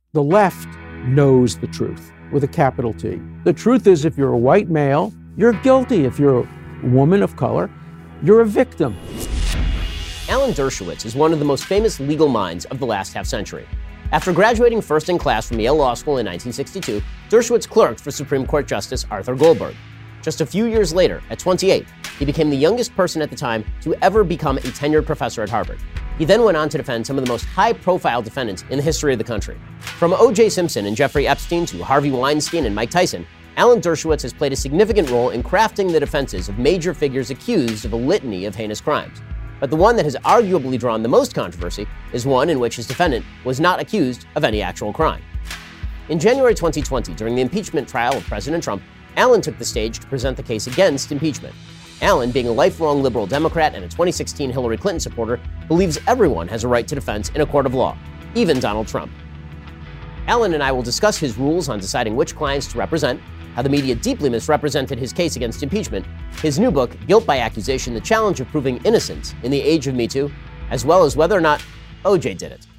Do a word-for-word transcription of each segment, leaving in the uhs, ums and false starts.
The left knows the truth with a capital T. The truth is, if you're a white male, you're guilty. If you're a woman of color, you're a victim. Alan Dershowitz is one of the most famous legal minds of the last half century. After graduating first in class from Yale Law School in nineteen sixty-two, Dershowitz clerked for Supreme Court Justice Arthur Goldberg. Just a few years later, at twenty-eight, he became the youngest person at the time to ever become a tenured professor at Harvard. He then went on to defend some of the most high-profile defendants in the history of the country. From O J Simpson and Jeffrey Epstein to Harvey Weinstein and Mike Tyson, Alan Dershowitz has played a significant role in crafting the defenses of major figures accused of a litany of heinous crimes. But the one that has arguably drawn the most controversy is one in which his defendant was not accused of any actual crime. In January twenty twenty, during the impeachment trial of President Trump, Alan took the stage to present the case against impeachment. Alan, being a lifelong liberal Democrat and a twenty sixteen Hillary Clinton supporter, believes everyone has a right to defense in a court of law, even Donald Trump. Alan and I will discuss his rules on deciding which clients to represent, how the media deeply misrepresented his case against impeachment, his new book, Guilt by Accusation, The Challenge of Proving Innocence in the Age of Me Too, as well as whether or not O J did it.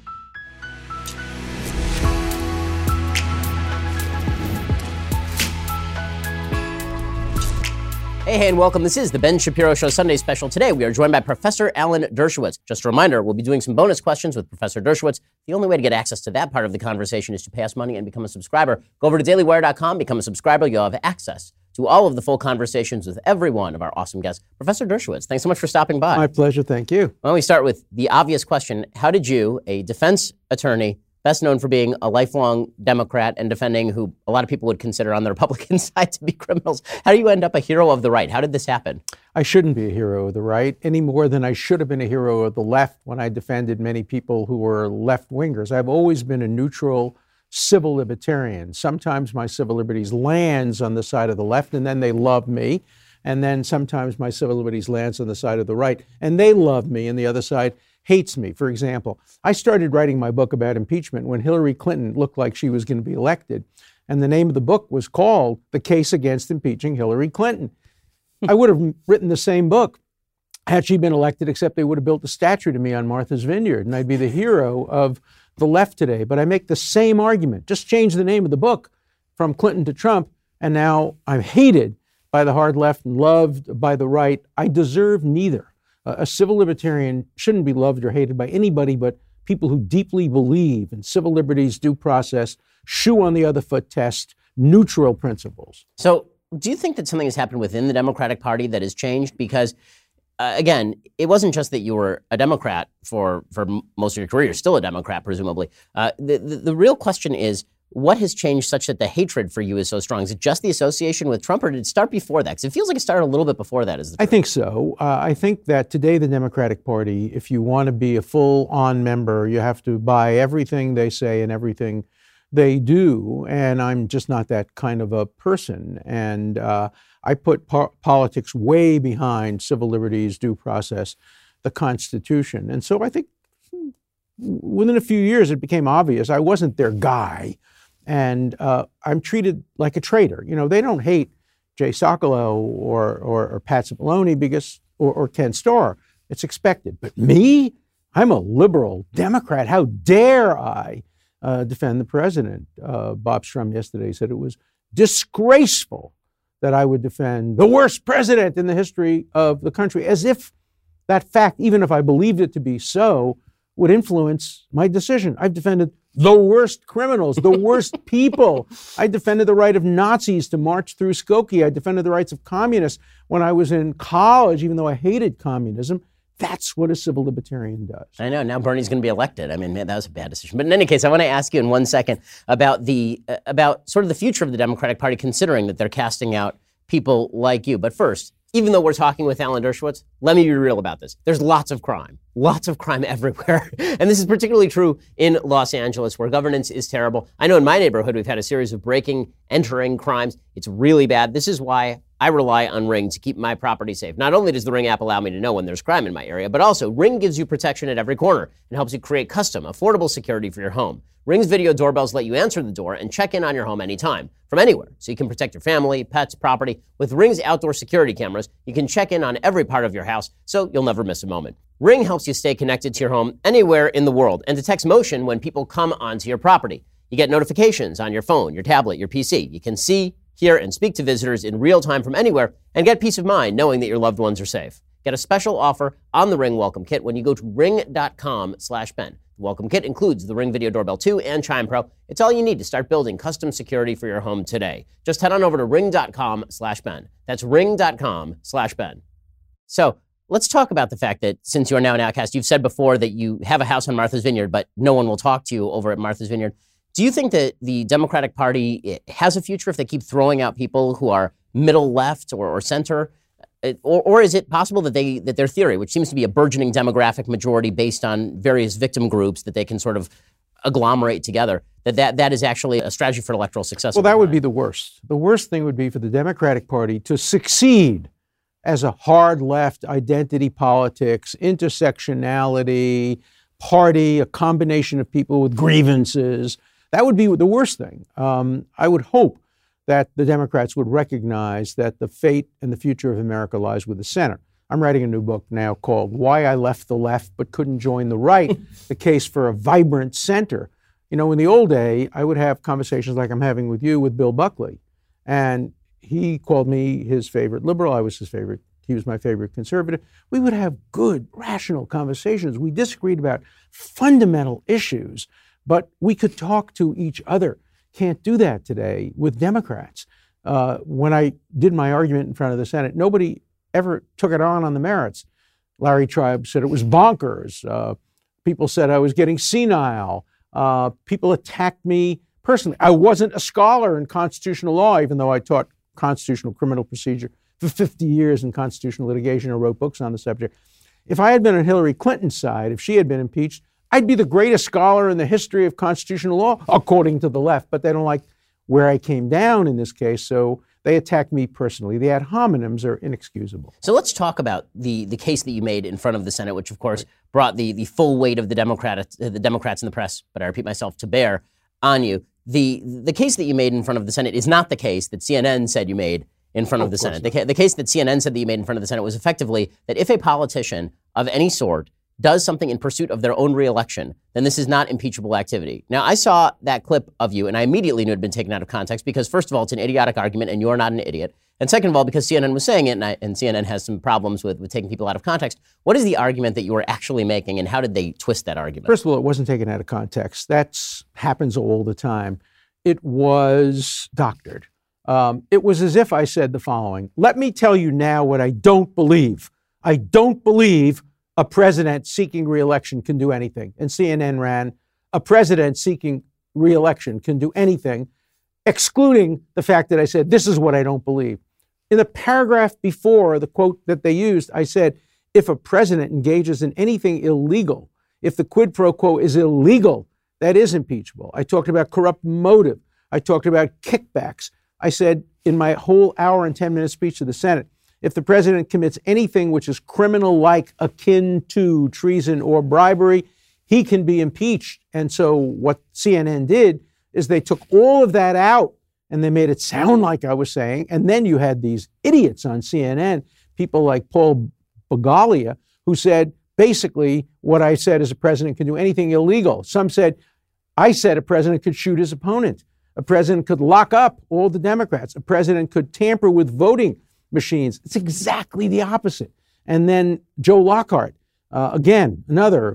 Hey, hey, and welcome. This is the Ben Shapiro Show Sunday Special. Today, we are joined by Professor Alan Dershowitz. Just a reminder, we'll be doing some bonus questions with Professor Dershowitz. The only way to get access to that part of the conversation is to pay us money and become a subscriber. Go over to daily wire dot com, become a subscriber. You'll have access to all of the full conversations with every one of our awesome guests. Professor Dershowitz, thanks so much for stopping by. My pleasure. Thank you. Why don't we start with the obvious question. How did you, a defense attorney, best known for being a lifelong Democrat and defending who a lot of people would consider on the Republican side to be criminals, how do you end up a hero of the right? How did this happen? I shouldn't be a hero of the right any more than I should have been a hero of the left when I defended many people who were left-wingers. I've always been a neutral civil libertarian. Sometimes my civil liberties lands on the side of the left and then they love me. And then sometimes my civil liberties lands on the side of the right and they love me and the other side hates me. For example, I started writing my book about impeachment when Hillary Clinton looked like she was going to be elected. And the name of the book was called The Case Against Impeaching Hillary Clinton. I would have written the same book had she been elected, except they would have built a statue to me on Martha's Vineyard, and I'd be the hero of the left today. But I make the same argument, just change the name of the book from Clinton to Trump, and now I'm hated by the hard left and loved by the right. I deserve neither. Uh, a civil libertarian shouldn't be loved or hated by anybody but people who deeply believe in civil liberties, due process, shoe on the other foot test, neutral principles. So do you think that something has happened within the Democratic Party that has changed? Because, uh, again, it wasn't just that you were a Democrat for, for most of your career. You're still a Democrat, presumably. Uh, the, the, the real question is, what has changed such that the hatred for you is so strong? Is it just the association with Trump, or did it start before that? Because it feels like it started a little bit before that. Is the I think so. Uh, I think that today the Democratic Party, if you want to be a full-on member, you have to buy everything they say and everything they do. And I'm just not that kind of a person. And uh, I put po- politics way behind civil liberties, due process, the Constitution. And so I think within a few years it became obvious I wasn't their guy. And uh, I'm treated like a traitor. You know, they don't hate Jay Sekulow or, or, or Pat Cipollone because, or, or Ken Starr. It's expected. But me, I'm a liberal Democrat. How dare I uh, defend the president? Uh, Bob Strum yesterday said it was disgraceful that I would defend the worst president in the history of the country, as if that fact, even if I believed it to be so, would influence my decision. I've defended the worst criminals, the worst people. I defended the right of Nazis to march through Skokie. I defended the rights of communists when I was in college, even though I hated communism. That's what a civil libertarian does. I know. Now Bernie's going to be elected. I mean, man, that was a bad decision. But in any case, I want to ask you in one second about the uh, about sort of the future of the Democratic Party, considering that they're casting out people like you. But first, even though we're talking with Alan Dershowitz, let me be real about this. There's lots of crime, lots of crime everywhere. And this is particularly true in Los Angeles, where governance is terrible. I know in my neighborhood, we've had a series of breaking, entering crimes. It's really bad. This is why I rely on Ring to keep my property safe. Not only does the Ring app allow me to know when there's crime in my area, but also Ring gives you protection at every corner and helps you create custom, affordable security for your home. Ring's video doorbells let you answer the door and check in on your home anytime, from anywhere, so you can protect your family, pets, property. With Ring's outdoor security cameras, you can check in on every part of your house, so you'll never miss a moment. Ring helps you stay connected to your home anywhere in the world and detects motion when people come onto your property. You get notifications on your phone, your tablet, your P C. You can see, hear, and speak to visitors in real time from anywhere and get peace of mind knowing that your loved ones are safe. Get a special offer on the Ring Welcome Kit when you go to ring.com slash Ben. The Welcome Kit includes the Ring Video Doorbell two and Chime Pro. It's all you need to start building custom security for your home today. Just head on over to ring.com slash Ben. That's ring.com slash Ben. So let's talk about the fact that since you are now an outcast, you've said before that you have a house on Martha's Vineyard, but no one will talk to you over at Martha's Vineyard. Do you think that the Democratic Party has a future if they keep throwing out people who are middle left or, or center? Or, or is it possible that they that their theory, which seems to be a burgeoning demographic majority based on various victim groups that they can sort of agglomerate together, that that, that is actually a strategy for electoral success? Well, that would be the worst. The worst thing would be for the Democratic Party to succeed as a hard left identity politics, intersectionality, party, a combination of people with grievances. That would be the worst thing. Um, I would hope that the Democrats would recognize that the fate and the future of America lies with the center. I'm writing a new book now called Why I Left the Left But Couldn't Join the Right, the case for a vibrant center. You know, in the old day, I would have conversations like I'm having with you with Bill Buckley. And he called me his favorite liberal. I was his favorite. He was my favorite conservative. We would have good, rational conversations. We disagreed about fundamental issues, but we could talk to each other. Can't do that today with Democrats. Uh, when I did my argument in front of the Senate, nobody ever took it on on the merits. Larry Tribe said it was bonkers. Uh, people said I was getting senile. Uh, people attacked me personally. I wasn't a scholar in constitutional law, even though I taught constitutional criminal procedure for fifty years in constitutional litigation or wrote books on the subject. If I had been on Hillary Clinton's side, if she had been impeached, I'd be the greatest scholar in the history of constitutional law, according to the left, but they don't like where I came down in this case, so they attacked me personally. The ad hominems are inexcusable. So let's talk about the, the case that you made in front of the Senate, which of course brought the, the full weight of the, Democrat, the Democrats in the press, but I repeat myself, to bear on you. The, the case that you made in front of the Senate is not the case that C N N said you made in front oh, of the of Senate. The, the case that C N N said that you made in front of the Senate was effectively that if a politician of any sort does something in pursuit of their own reelection, then this is not impeachable activity. Now, I saw that clip of you, and I immediately knew it had been taken out of context because, first of all, it's an idiotic argument, and you're not an idiot. And second of all, because C N N was saying it, and, I, and C N N has some problems with, with taking people out of context. What is the argument that you were actually making, and how did they twist that argument? First of all, it wasn't taken out of context. That happens all the time. It was doctored. Um, it was as if I said the following: let me tell you now what I don't believe. I don't believe a president seeking re-election can do anything. And C N N ran, a president seeking re-election can do anything, excluding the fact that I said, this is what I don't believe. In the paragraph before the quote that they used, I said, if a president engages in anything illegal, if the quid pro quo is illegal, that is impeachable. I talked about corrupt motive. I talked about kickbacks. I said in my whole hour and ten minute speech to the Senate, if the president commits anything which is criminal-like, akin to treason or bribery, he can be impeached. And so what C N N did is they took all of that out and they made it sound like I was saying. And then you had these idiots on C N N, people like Paul Begaglia, who said basically what I said is a president can do anything illegal. Some said I said a president could shoot his opponent. A president could lock up all the Democrats. A president could tamper with voting machines. It's exactly the opposite. And then Joe Lockhart, uh, again, another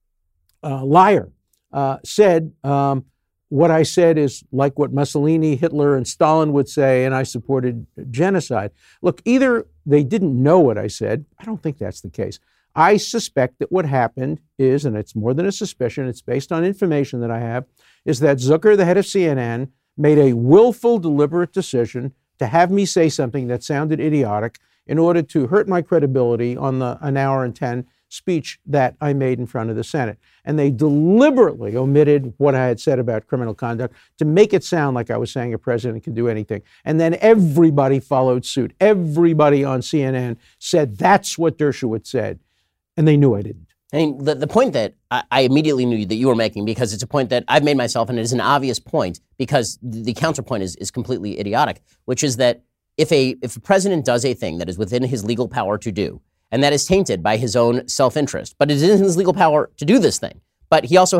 uh, liar, uh, said, um, what I said is like what Mussolini, Hitler, and Stalin would say, and I supported genocide. Look, either they didn't know what I said. I don't think that's the case. I suspect that what happened is, and it's more than a suspicion, it's based on information that I have, is that Zucker, the head of C N N, made a willful, deliberate decision to have me say something that sounded idiotic in order to hurt my credibility on the an hour and ten speech that I made in front of the Senate. And they deliberately omitted what I had said about criminal conduct to make it sound like I was saying a president can do anything. And then everybody followed suit. Everybody on C N N said that's what Dershowitz said. And they knew I didn't. I mean, the, the point that I, I immediately knew that you were making, because it's a point that I've made myself, and it is an obvious point, because the, the counterpoint is, is completely idiotic, which is that if a if a president does a thing that is within his legal power to do, and that is tainted by his own self-interest, but it is in his legal power to do this thing, but he also has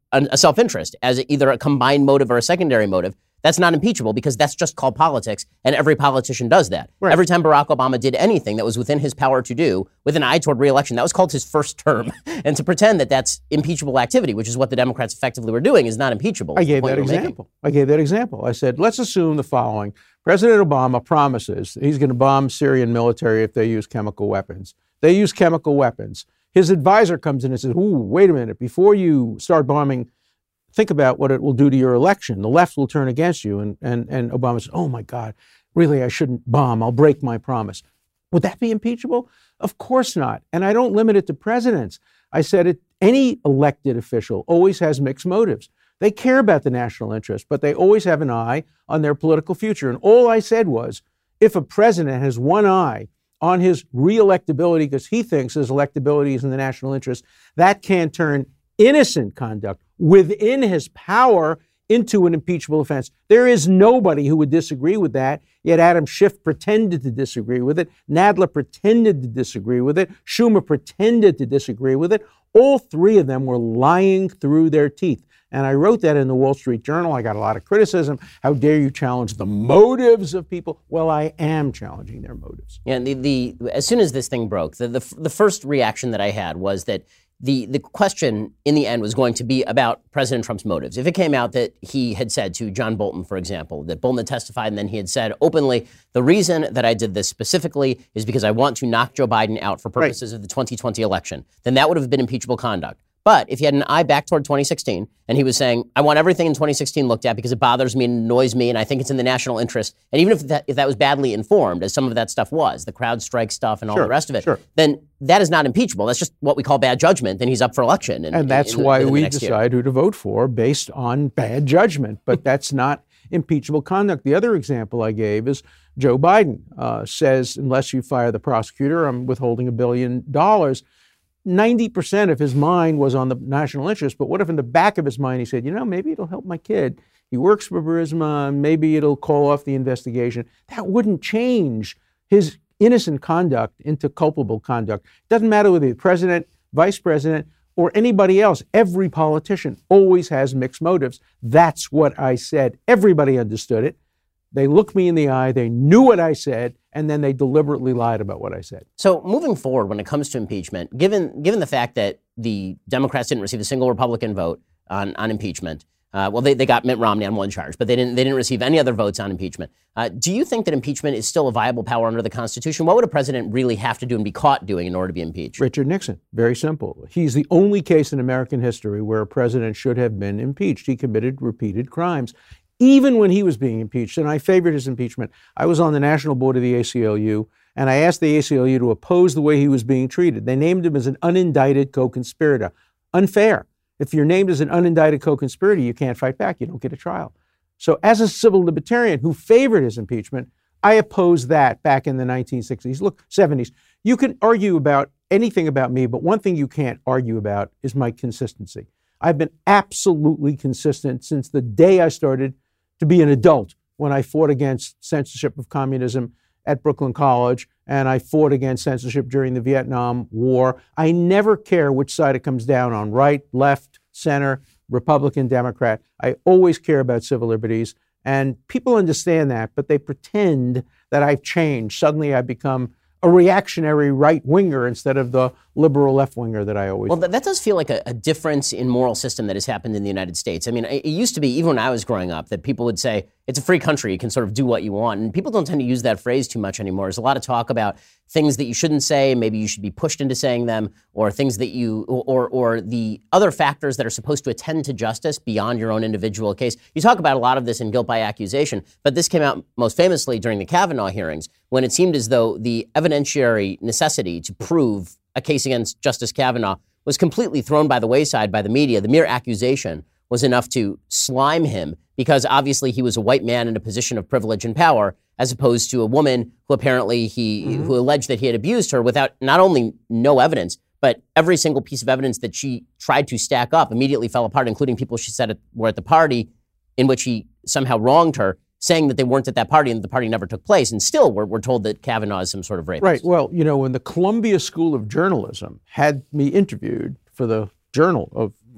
a, a self-interest, as either a combined motive or a secondary motive, that's not impeachable because that's just called politics, and every politician does that. Right. Every time Barack Obama did anything that was within his power to do with an eye toward re-election, that was called his first term. And to pretend that that's impeachable activity, which is what the Democrats effectively were doing, is not impeachable. I gave that example. I gave that example. I said, let's assume the following. President Obama promises he's going to bomb Syrian military if they use chemical weapons. They use chemical weapons. His advisor comes in and says, ooh, wait a minute, before you start bombing, think about what it will do to your election. The left will turn against you. And, and, and Obama says, oh my God, really, I shouldn't bomb. I'll break my promise. Would that be impeachable? Of course not. And I don't limit it to presidents. I said it, any elected official always has mixed motives. They care about the national interest, but they always have an eye on their political future. And all I said was, if a president has one eye on his re-electability because he thinks his electability is in the national interest, that can turn innocent conduct within his power into an impeachable offense. There is nobody who would disagree with that, yet Adam Schiff pretended to disagree with it. Nadler pretended to disagree with it. Schumer pretended to disagree with it. All three of them were lying through their teeth. And I wrote that in the Wall Street Journal. I got a lot of criticism. How dare you challenge the motives of people? Well, I am challenging their motives. Yeah, the, the as soon as this thing broke, the, the the first reaction that I had was that The the question in the end was going to be about President Trump's motives. If it came out that he had said to John Bolton, for example, that Bolton had testified and then he had said openly, the reason that I did this specifically is because I want to knock Joe Biden out for purposes right. of the twenty twenty election, then that would have been impeachable conduct. But if he had an eye back toward twenty sixteen and he was saying, I want everything in twenty sixteen looked at because it bothers me and annoys me and I think it's in the national interest, and even if that, if that was badly informed, as some of that stuff was, the crowd strike stuff and all sure, the rest of it, sure. then that is not impeachable. That's just what we call bad judgment. Then he's up for election. In, and that's in, in, why in we decide year. who to vote for based on bad judgment. But that's not impeachable conduct. The other example I gave is Joe Biden uh, says, unless you fire the prosecutor, I'm withholding a billion dollars. ninety percent of his mind was on the national interest, but what if in the back of his mind he said, you know, maybe it'll help my kid. He works for Burisma, maybe it'll call off the investigation. That wouldn't change his innocent conduct into culpable conduct. Doesn't matter whether the president, vice president, or anybody else. Every politician always has mixed motives. That's what I said. Everybody understood it. They looked me in the eye, they knew what I said, and then they deliberately lied about what I said. So moving forward, when it comes to impeachment, given given the fact that the Democrats didn't receive a single Republican vote on, on impeachment, uh, well, they, they got Mitt Romney on one charge, but they didn't they didn't receive any other votes on impeachment. Uh, do you think that impeachment is still a viable power under the Constitution? What would a president really have to do and be caught doing in order to be impeached? Richard Nixon. Very simple. He's the only case in American history where a president should have been impeached. He committed repeated crimes. Even when he was being impeached, and I favored his impeachment, I was on the national board of the A C L U, and I asked the A C L U to oppose the way he was being treated. They named him as an unindicted co-conspirator. Unfair. If you're named as an unindicted co-conspirator, you can't fight back. You don't get a trial. So as a civil libertarian who favored his impeachment, I opposed that back in the nineteen sixties, look, seventies. You can argue about anything about me, but one thing you can't argue about is my consistency. I've been absolutely consistent since the day I started to be an adult, when I fought against censorship of communism at Brooklyn College, and I fought against censorship during the Vietnam War. I never care which side it comes down on, right, left, center, Republican, Democrat. I always care about civil liberties, and people understand that, but they pretend that I've changed. Suddenly I've become a reactionary right-winger instead of the liberal left-winger that I always Well, that, that does feel like a, a difference in moral system that has happened in the United States. I mean, it, it used to be, even when I was growing up, that people would say, it's a free country, you can sort of do what you want. And people don't tend to use that phrase too much anymore. There's a lot of talk about things that you shouldn't say, maybe you should be pushed into saying them, or things that you, or, or the other factors that are supposed to attend to justice beyond your own individual case. You talk about a lot of this in guilt by accusation, but this came out most famously during the Kavanaugh hearings, when it seemed as though the evidentiary necessity to prove a case against Justice Kavanaugh was completely thrown by the wayside by the media. The mere accusation was enough to slime him because obviously he was a white man in a position of privilege and power, as opposed to a woman who apparently he, mm-hmm. who alleged that he had abused her without not only no evidence, but every single piece of evidence that she tried to stack up immediately fell apart, including people she said were at the party in which he somehow wronged her, saying that they weren't at that party and the party never took place. And still, we're, we're told that Kavanaugh is some sort of rapist. Right. Well, you know, when the Columbia School of Journalism had me interviewed for the Journal of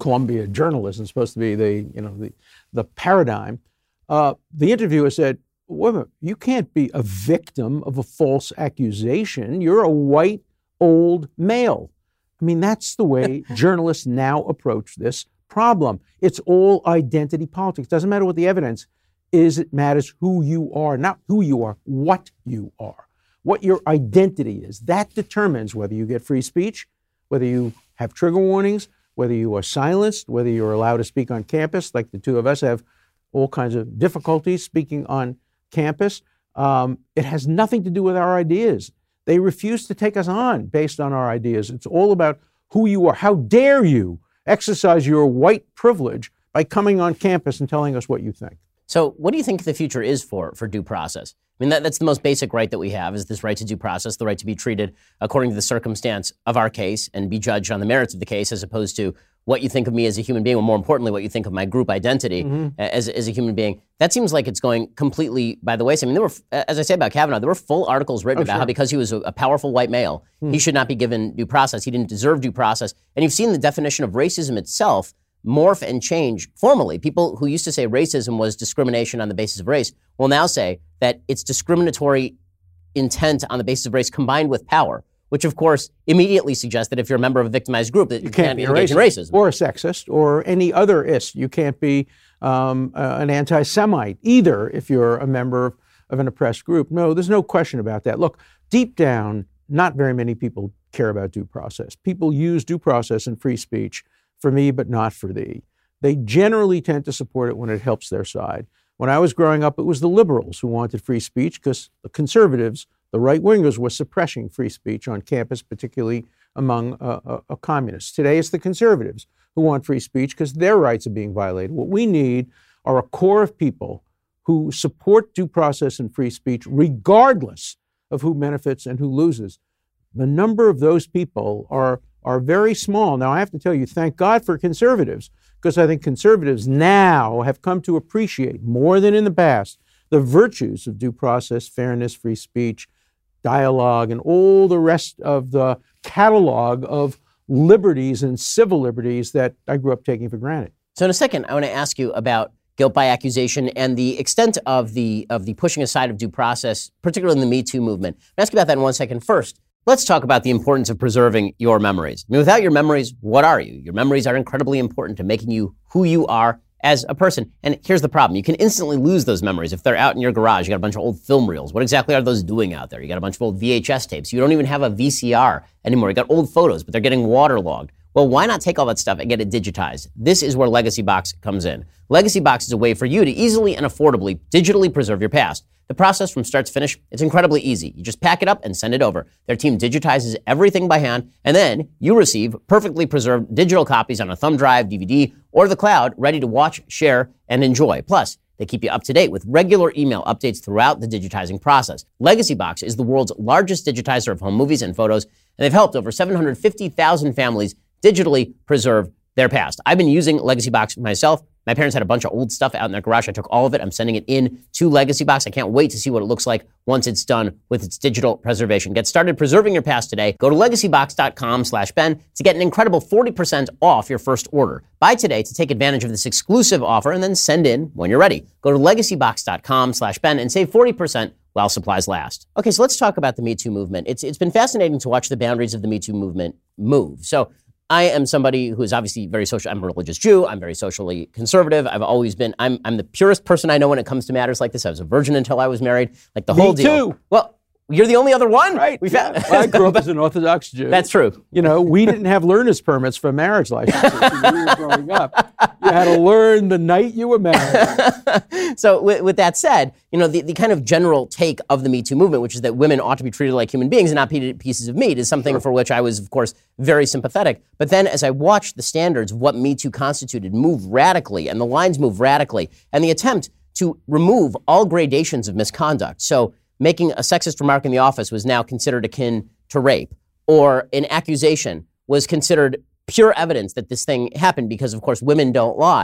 Columbia journalism, supposed to be the, you know, the, the paradigm. Uh, the interviewer said, wait a minute, you can't be a victim of a false accusation. You're a white, old male. I mean, that's the way journalists now approach this problem. It's all identity politics. Doesn't matter what the evidence is. It matters who you are, not who you are, what you are, what your identity is. That determines whether you get free speech, whether you have trigger warnings, whether you are silenced, whether you're allowed to speak on campus, like the two of us have all kinds of difficulties speaking on campus. Um, it has nothing to do with our ideas. They refuse to take us on based on our ideas. It's all about who you are. How dare you exercise your white privilege by coming on campus and telling us what you think? So what do you think the future is for, for due process? I mean, that, that's the most basic right that we have, is this right to due process, the right to be treated according to the circumstance of our case and be judged on the merits of the case, as opposed to what you think of me as a human being, or more importantly, what you think of my group identity mm-hmm. as, as a human being. That seems like it's going completely by the wayside. I mean, there were, as I say about Kavanaugh, there were full articles written oh, about sure. how because he was a, a powerful white male, mm. he should not be given due process. He didn't deserve due process. And you've seen the definition of racism itself morph and change formally. People who used to say racism was discrimination on the basis of race will now say that it's discriminatory intent on the basis of race combined with power, which of course immediately suggests that if you're a member of a victimized group, that you, you can't, can't be engage racist, in racism. Or a sexist, or any other ist. You can't be um, uh, an anti-Semite either if you're a member of, of an oppressed group. No, there's no question about that. Look, deep down, not very many people care about due process. People use due process and free speech for me, but not for thee. They generally tend to support it when it helps their side. When I was growing up, it was the liberals who wanted free speech because the conservatives, the right-wingers, were suppressing free speech on campus, particularly among uh, uh, uh, communists. Today, it's the conservatives who want free speech because their rights are being violated. What we need are a core of people who support due process and free speech, regardless of who benefits and who loses. The number of those people are are very small. Now, I have to tell you, thank God for conservatives, because I think conservatives now have come to appreciate more than in the past the virtues of due process, fairness, free speech, dialogue, and all the rest of the catalog of liberties and civil liberties that I grew up taking for granted. So in a second, I want to ask you about guilt by accusation and the extent of the of the pushing aside of due process, particularly in the Me Too movement. I'll ask you about that in one second. First, let's talk about the importance of preserving your memories. I mean, without your memories, what are you? Your memories are incredibly important to making you who you are as a person. And here's the problem. You can instantly lose those memories if they're out in your garage. You got a bunch of old film reels. What exactly are those doing out there? You got a bunch of old V H S tapes. You don't even have a V C R anymore. You got old photos, but they're getting waterlogged. Well, why not take all that stuff and get it digitized? This is where Legacy Box comes in. Legacy Box is a way for you to easily and affordably digitally preserve your past. The process from start to finish, it's incredibly easy. You just pack it up and send it over. Their team digitizes everything by hand, and then you receive perfectly preserved digital copies on a thumb drive, D V D, or the cloud, ready to watch, share, and enjoy. Plus, they keep you up to date with regular email updates throughout the digitizing process. Legacy Box is the world's largest digitizer of home movies and photos, and they've helped over seven hundred fifty thousand families digitally preserve their past. I've been using Legacy Box myself. My parents had a bunch of old stuff out in their garage. I took all of it. I'm sending it in to Legacy Box. I can't wait to see what it looks like once it's done with its digital preservation. Get started preserving your past today. Go to legacybox.com slash Ben to get an incredible forty percent off your first order. Buy today to take advantage of this exclusive offer and then send in when you're ready. Go to legacybox.com slash Ben and save forty percent while supplies last. Okay, so let's talk about the Me Too movement. It's It's been fascinating to watch the boundaries of the Me Too movement move. So I am somebody who is obviously very social. I'm a religious Jew. I'm very socially conservative. I've always been, I'm I'm the purest person I know when it comes to matters like this. I was a virgin until I was married. Like the Me whole deal. Too. Well, you're the only other one. Right. We've had, well, I grew up as an Orthodox Jew. That's true. You know, we didn't have learner's permits for marriage licenses when we were growing up. You had to learn the night you were married. So with, with that said, you know, the, the kind of general take of the Me Too movement, which is that women ought to be treated like human beings and not pieces of meat, is something sure. for which I was, of course, very sympathetic. But then as I watched the standards of what Me Too constituted move radically, and the lines move radically, and the attempt to remove all gradations of misconduct. So making a sexist remark in the office was now considered akin to rape, or an accusation was considered pure evidence that this thing happened because, of course, women don't lie.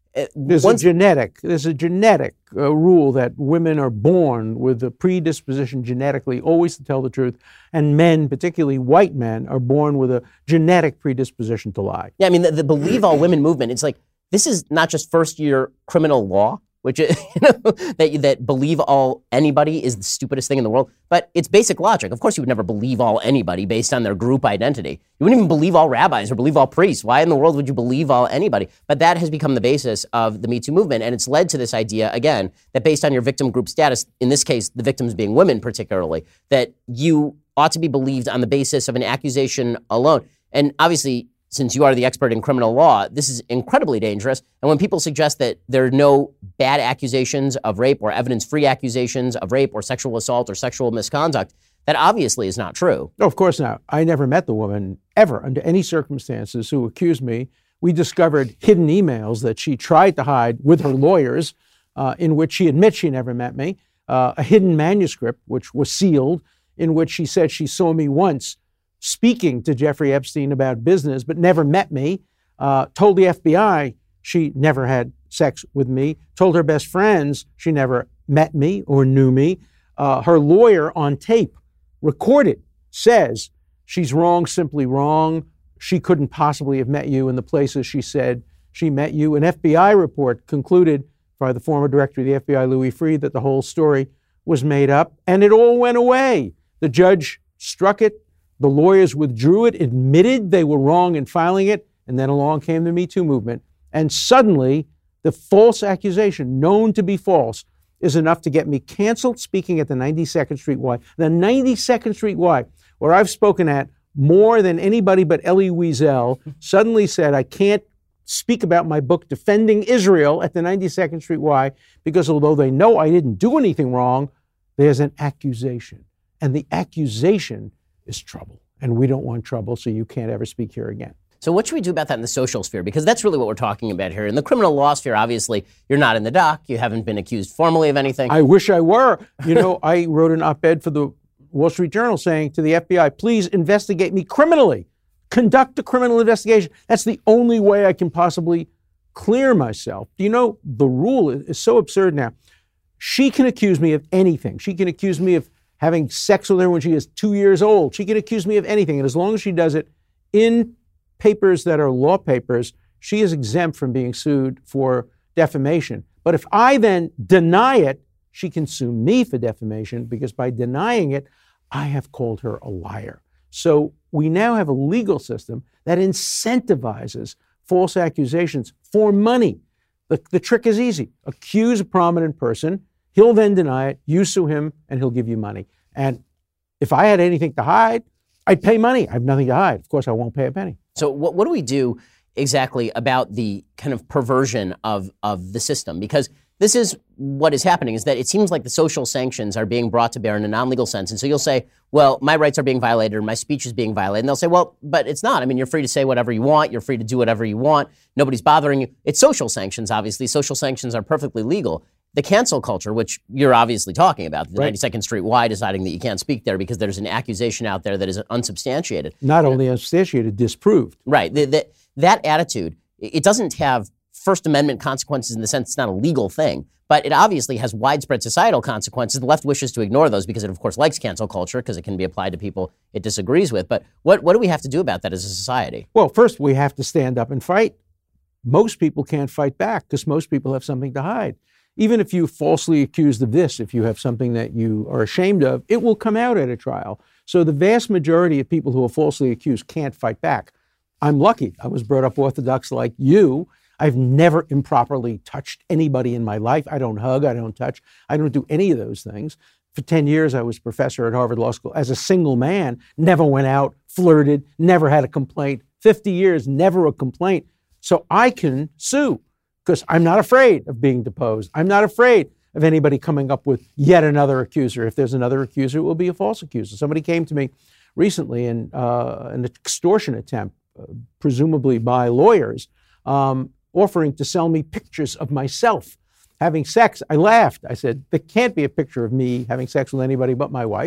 Uh, there's once, a genetic, there's a genetic uh, rule that women are born with a predisposition genetically always to tell the truth, and men, particularly white men, are born with a genetic predisposition to lie. Yeah, I mean, the, the Believe All Women movement, it's like, this is not just first year criminal law, which is, you know, that, that believe all anybody is the stupidest thing in the world, but it's basic logic. Of course, you would never believe all anybody based on their group identity. You wouldn't even believe all rabbis or believe all priests. Why in the world would you believe all anybody? But that has become the basis of the Me Too movement, and it's led to this idea, again, that based on your victim group status, in this case, the victims being women particularly, that you ought to be believed on the basis of an accusation alone. And obviously, since you are the expert in criminal law, this is incredibly dangerous. And when people suggest that there are no bad accusations of rape or evidence-free accusations of rape or sexual assault or sexual misconduct, that obviously is not true. No, of course not. I never met the woman ever under any circumstances who accused me. We discovered hidden emails that she tried to hide with her lawyers, uh, in which she admits she never met me, uh, a hidden manuscript, which was sealed, in which she said she saw me once speaking to Jeffrey Epstein about business, but never met me, uh, told the F B I she never had sex with me, told her best friends she never met me or knew me. Uh, her lawyer on tape, recorded, says she's wrong, simply wrong. She couldn't possibly have met you in the places she said she met you. An F B I report concluded by the former director of the F B I, Louis Freeh, that the whole story was made up, and it all went away. The judge struck it. The lawyers withdrew it, admitted they were wrong in filing it, and then along came the Me Too movement. And suddenly, the false accusation, known to be false, is enough to get me canceled speaking at the ninety-second Street Y. The ninety-second Street Y, where I've spoken at more than anybody but Elie Wiesel, suddenly said I can't speak about my book Defending Israel at the ninety-second Street Y because although they know I didn't do anything wrong, there's an accusation. And the accusation is trouble. And we don't want trouble, so you can't ever speak here again. So what should we do about that in the social sphere? Because that's really what we're talking about here. In the criminal law sphere, obviously, you're not in the dock. You haven't been accused formally of anything. I wish I were. You know, I wrote an op-ed for the Wall Street Journal saying to the F B I, please investigate me criminally. Conduct a criminal investigation. That's the only way I can possibly clear myself. You know, the rule is, is so absurd now. She can accuse me of anything. She can accuse me of having sex with her when she is two years old. She can accuse me of anything. And as long as she does it in papers that are law papers, she is exempt from being sued for defamation. But if I then deny it, she can sue me for defamation because by denying it, I have called her a liar. So we now have a legal system that incentivizes false accusations for money. The, the trick is easy. Accuse a prominent person. He'll then deny it, you sue him, and he'll give you money. And if I had anything to hide, I'd pay money. I have nothing to hide. Of course, I won't pay a penny. So what, what do we do exactly about the kind of perversion of, of the system? Because this is what is happening, is that it seems like the social sanctions are being brought to bear in a non-legal sense. And so you'll say, well, my rights are being violated or my speech is being violated. And they'll say, well, but it's not. I mean, you're free to say whatever you want. You're free to do whatever you want. Nobody's bothering you. It's social sanctions, obviously. Social sanctions are perfectly legal. The cancel culture, which you're obviously talking about, the right. ninety-second Street Y deciding that you can't speak there because there's an accusation out there that is unsubstantiated. Not only unsubstantiated, disproved. Right. The, the, that attitude, it doesn't have First Amendment consequences in the sense it's not a legal thing, but it obviously has widespread societal consequences. The left wishes to ignore those because it, of course, likes cancel culture because it can be applied to people it disagrees with. But what, what do we have to do about that as a society? Well, first, we have to stand up and fight. Most people can't fight back because most people have something to hide. Even if you're falsely accused of this, if you have something that you are ashamed of, it will come out at a trial. So the vast majority of people who are falsely accused can't fight back. I'm lucky. I was brought up Orthodox like you. I've never improperly touched anybody in my life. I don't hug. I don't touch. I don't do any of those things. For ten years, I was professor at Harvard Law School. As a single man, never went out, flirted, never had a complaint. fifty years, never a complaint. So I can sue. Because I'm not afraid of being deposed. I'm not afraid of anybody coming up with yet another accuser. If there's another accuser, it will be a false accuser. Somebody came to me recently in uh, an extortion attempt, uh, presumably by lawyers, um, offering to sell me pictures of myself having sex. I laughed. I said, there can't be a picture of me having sex with anybody but my wife.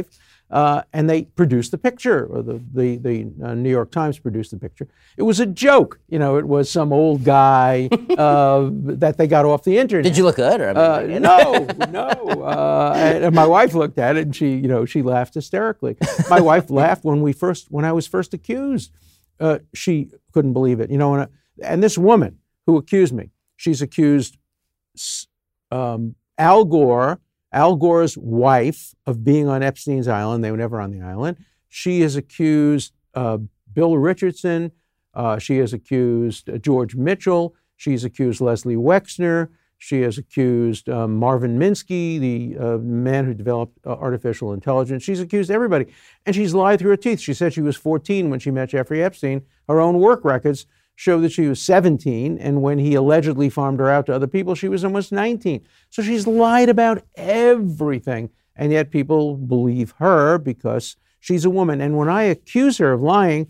Uh, and they produced the picture, or the, the, the uh, New York Times produced the picture. It was a joke. You know, it was some old guy uh, that they got off the internet. Did you look good? Or I mean, uh, no, no. Uh, and, and my wife looked at it and she, you know, she laughed hysterically. My wife laughed when we first, when I was first accused. Uh, she couldn't believe it. You know, and, and this woman who accused me, she's accused um, Al Gore, Al Gore's wife, of being on Epstein's island. They were never on the island. She has accused uh, Bill Richardson. Uh, she has accused uh, George Mitchell. She's accused Leslie Wexner. She has accused um, Marvin Minsky, the uh, man who developed uh, artificial intelligence. She's accused everybody. And she's lied through her teeth. She said she was fourteen when she met Jeffrey Epstein. Her own work records show that she was seventeen, and when he allegedly farmed her out to other people, she was almost nineteen. So she's lied about everything, and yet people believe her because she's a woman. And when I accuse her of lying,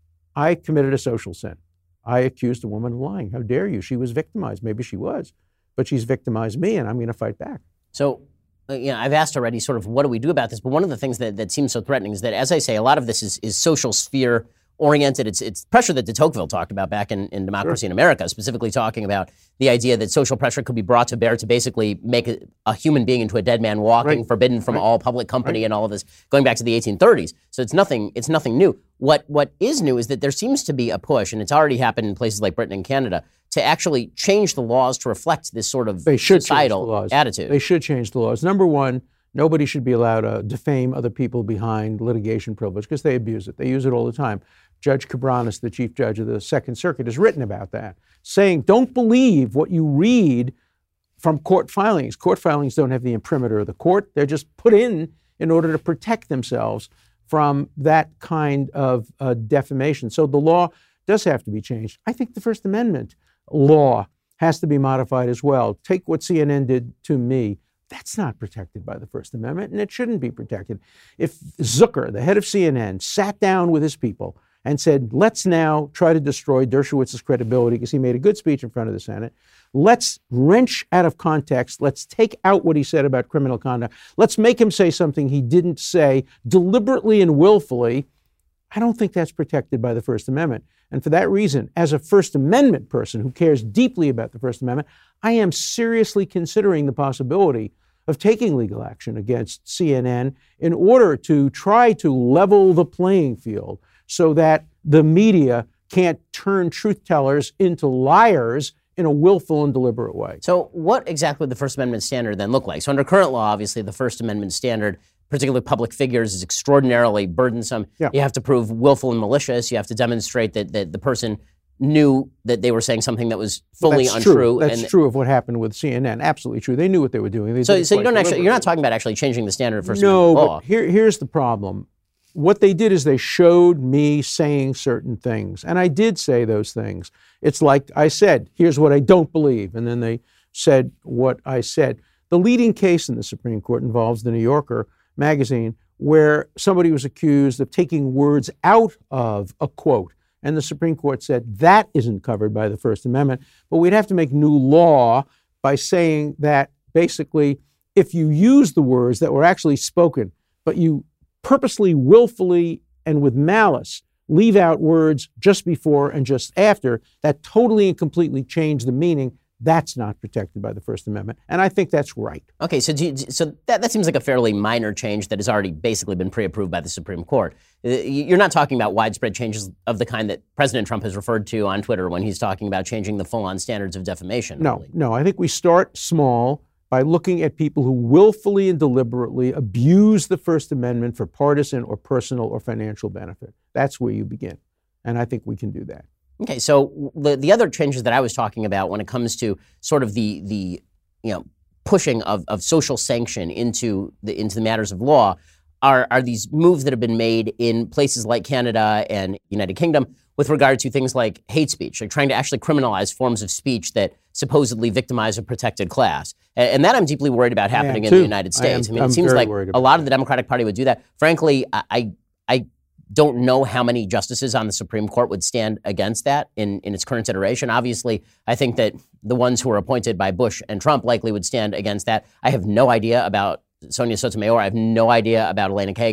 I committed a social sin. I accused a woman of lying. How dare you? She was victimized. Maybe she was, but she's victimized me, and I'm going to fight back. So, uh, you know, I've asked already sort of what do we do about this, but one of the things that, that seems so threatening is that, as I say, a lot of this is, is social sphere oriented. It's it's pressure that de Tocqueville talked about back in, in Democracy Sure. in America, specifically talking about the idea that social pressure could be brought to bear to basically make a, a human being into a dead man walking, Right. forbidden from Right. all public company Right. and all of this, going back to the eighteen thirties. So it's nothing it's nothing new. What what is new is that there seems to be a push, and it's already happened in places like Britain and Canada, to actually change the laws to reflect this sort of They should societal change the laws. attitude. They should change the laws. Number one, nobody should be allowed to defame other people behind litigation privilege because they abuse it. They use it all the time. Judge Cabranes, the chief judge of the Second Circuit, has written about that, saying don't believe what you read from court filings. Court filings don't have the imprimatur of the court. They're just put in in order to protect themselves from that kind of uh, defamation. So the law does have to be changed. I think the First Amendment law has to be modified as well. Take what C N N did to me. That's not protected by the First Amendment, and it shouldn't be protected. If Zucker, the head of C N N, sat down with his people and said, let's now try to destroy Dershowitz's credibility because he made a good speech in front of the Senate. Let's wrench out of context. Let's take out what he said about criminal conduct. Let's make him say something he didn't say deliberately and willfully. I don't think that's protected by the First Amendment. And for that reason, as a First Amendment person who cares deeply about the First Amendment, I am seriously considering the possibility of taking legal action against C N N in order to try to level the playing field so that the media can't turn truth tellers into liars in a willful and deliberate way. So what exactly would the First Amendment standard then look like? So under current law, obviously, the First Amendment standard, particularly public figures, is extraordinarily burdensome. Yeah. You have to prove willful and malicious. You have to demonstrate that, that the person knew that they were saying something that was fully That's untrue. True. That's and true of what happened with C N N. Absolutely true. They knew what they were doing. They so did it so you quite don't actually, you're not deliberately. talking about actually changing the standard of First No, Amendment law. but here, here's the problem. What they did is they showed me saying certain things, and I did say those things. It's like I said, here's what I don't believe, and then they said what I said. The leading case in the Supreme Court involves the New Yorker magazine, where somebody was accused of taking words out of a quote, and the Supreme Court said that isn't covered by the First Amendment, but we'd have to make new law by saying that basically if you use the words that were actually spoken, but you purposely, willfully, and with malice leave out words just before and just after that totally and completely change the meaning, that's not protected by the First Amendment. And I think that's right. Okay, so do you, so that, that seems like a fairly minor change that has already basically been pre-approved by the Supreme Court. Uh, You're not talking about widespread changes of the kind that President Trump has referred to on Twitter when he's talking about changing the full-on standards of defamation. No, really. no, I think we start small by looking at people who willfully and deliberately abuse the First Amendment for partisan or personal or financial benefit. That's where you begin. And I think we can do that. Okay, so the the other changes that I was talking about when it comes to sort of the the you know pushing of, of social sanction into the into the matters of law are are these moves that have been made in places like Canada and United Kingdom with regard to things like hate speech, like trying to actually criminalize forms of speech that supposedly victimize a protected class. And, and that I'm deeply worried about happening in too. the United States. I, I am, mean, it I'm seems very like worried a about lot that. of the Democratic Party would do that. Frankly, I, I I don't know how many justices on the Supreme Court would stand against that in, in its current iteration. Obviously, I think that the ones who were appointed by Bush and Trump likely would stand against that. I have no idea about Sonia Sotomayor. I have no idea about Elena Kagan.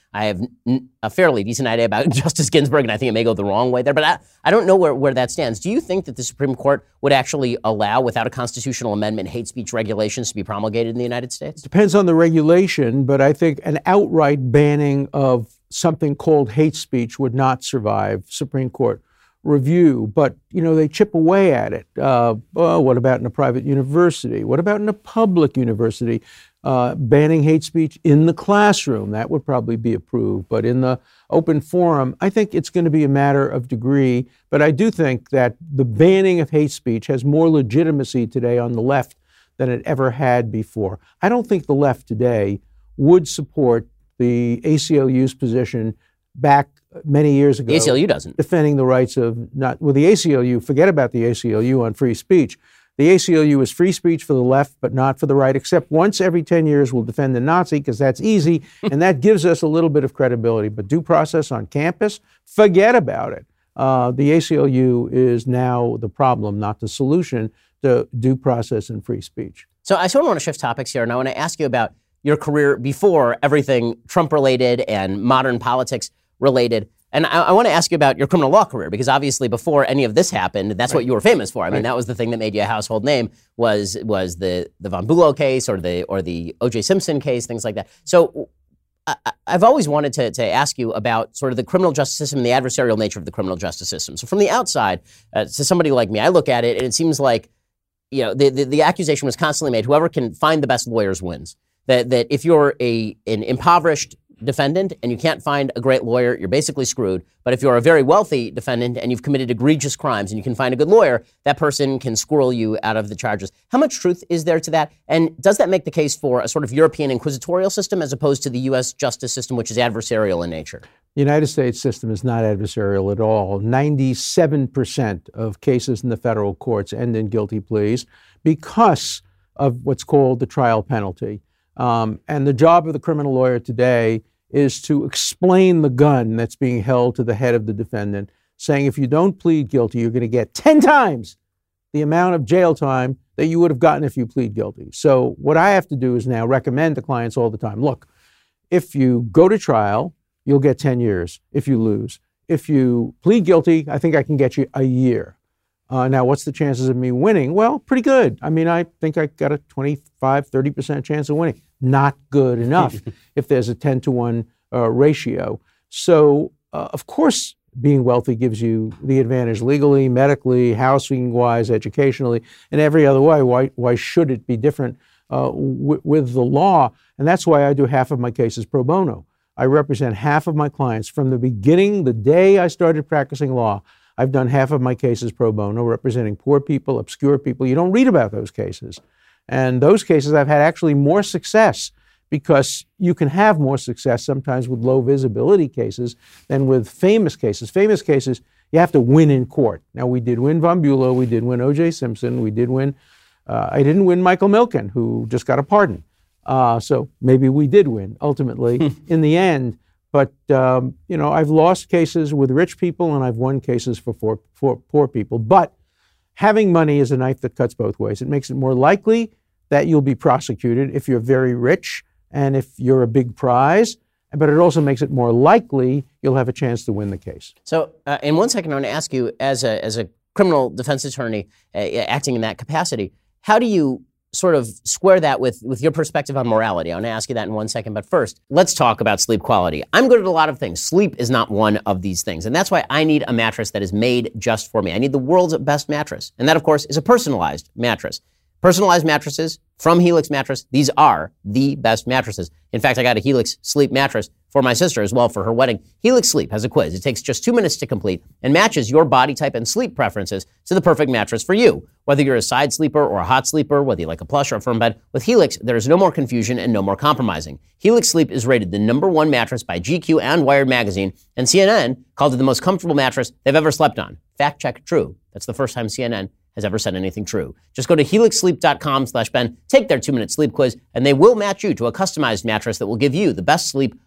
I have n- a fairly decent idea about Justice Ginsburg, and I think it may go the wrong way there. But I, I don't know where, where that stands. Do you think that the Supreme Court would actually allow, without a constitutional amendment, hate speech regulations to be promulgated in the United States? Depends on the regulation, but I think an outright banning of something called hate speech would not survive Supreme Court review. But, you know, they chip away at it. Uh, well, what about in a private university? What about in a public university? Uh, banning hate speech in the classroom, that would probably be approved. But in the open forum, I think it's going to be a matter of degree. But I do think that the banning of hate speech has more legitimacy today on the left than it ever had before. I don't think the left today would support the A C L U's position back many years ago. The A C L U doesn't. Defending the rights of not, well, the A C L U, forget about the A C L U on free speech. The A C L U is free speech for the left, but not for the right, except once every ten years we'll defend the Nazi because that's easy, and that gives us a little bit of credibility. But due process on campus, forget about it. Uh, the A C L U is now the problem, not the solution to due process and free speech. So I sort of want to shift topics here, and I want to ask you about your career before everything Trump-related and modern politics-related. And I, I want to ask you about your criminal law career, because obviously before any of this happened, that's right. what you were famous for. I mean, right. that was the thing that made you a household name, was was the, the Von Bulow case or the or the O J Simpson case, things like that. So I, I've always wanted to, to ask you about sort of the criminal justice system and the adversarial nature of the criminal justice system. So from the outside, uh, to somebody like me, I look at it and it seems like, you know, the, the, the accusation was constantly made, whoever can find the best lawyers wins. That that if you're a an impoverished defendant and you can't find a great lawyer, you're basically screwed. But if you're a very wealthy defendant and you've committed egregious crimes and you can find a good lawyer, that person can squirrel you out of the charges. How much truth is there to that? And does that make the case for a sort of European inquisitorial system as opposed to the U S justice system, which is adversarial in nature? The United States system is not adversarial at all. ninety-seven percent of cases in the federal courts end in guilty pleas because of what's called the trial penalty. Um, and the job of the criminal lawyer today is to explain the gun that's being held to the head of the defendant, saying if you don't plead guilty, you're going to get ten times the amount of jail time that you would have gotten if you plead guilty. So what I have to do is now recommend to clients all the time, look, if you go to trial, you'll get ten years if you lose. If you plead guilty, I think I can get you a year. Uh, now, what's the chances of me winning? Well, pretty good. I mean, I think I got a twenty-five, thirty percent chance of winning. Not good enough if there's a ten to one uh, ratio. So, uh, of course, being wealthy gives you the advantage legally, medically, housing-wise, educationally, and every other way. Why, why should it be different uh, w- with the law? And that's why I do half of my cases pro bono. I represent half of my clients. From the beginning, the day I started practicing law, I've done half of my cases pro bono, representing poor people, obscure people. You don't read about those cases. And those cases I've had actually more success, because you can have more success sometimes with low visibility cases than with famous cases. Famous cases, you have to win in court. Now, we did win Von Bulow, we did win O J Simpson, we did win, uh, I didn't win Michael Milken, who just got a pardon. Uh, so maybe we did win ultimately in the end. But, um, you know, I've lost cases with rich people and I've won cases for, for, for poor people. But having money is a knife that cuts both ways. It makes it more likely that you'll be prosecuted if you're very rich and if you're a big prize, but it also makes it more likely you'll have a chance to win the case. So uh, in one second, I want to ask you, as a, as a criminal defense attorney uh, acting in that capacity, how do you sort of square that with, with your perspective on morality? I want to ask you that in one second. But first, let's talk about sleep quality. I'm good at a lot of things. Sleep is not one of these things. And that's why I need a mattress that is made just for me. I need the world's best mattress. And that, of course, is a personalized mattress. Personalized mattresses from Helix Mattress, these are the best mattresses. In fact, I got a Helix Sleep mattress for my sister as well for her wedding. Helix Sleep has a quiz. It takes just two minutes to complete and matches your body type and sleep preferences to the perfect mattress for you. Whether you're a side sleeper or a hot sleeper, whether you like a plush or a firm bed, with Helix, there is no more confusion and no more compromising. Helix Sleep is rated the number one mattress by G Q and Wired Magazine, and C N N called it the most comfortable mattress they've ever slept on. Fact check true. That's the first time C N N has ever said anything true. Just go to helix sleep dot com slash Ben, take their two-minute sleep quiz, and they will match you to a customized mattress that will give you the best sleep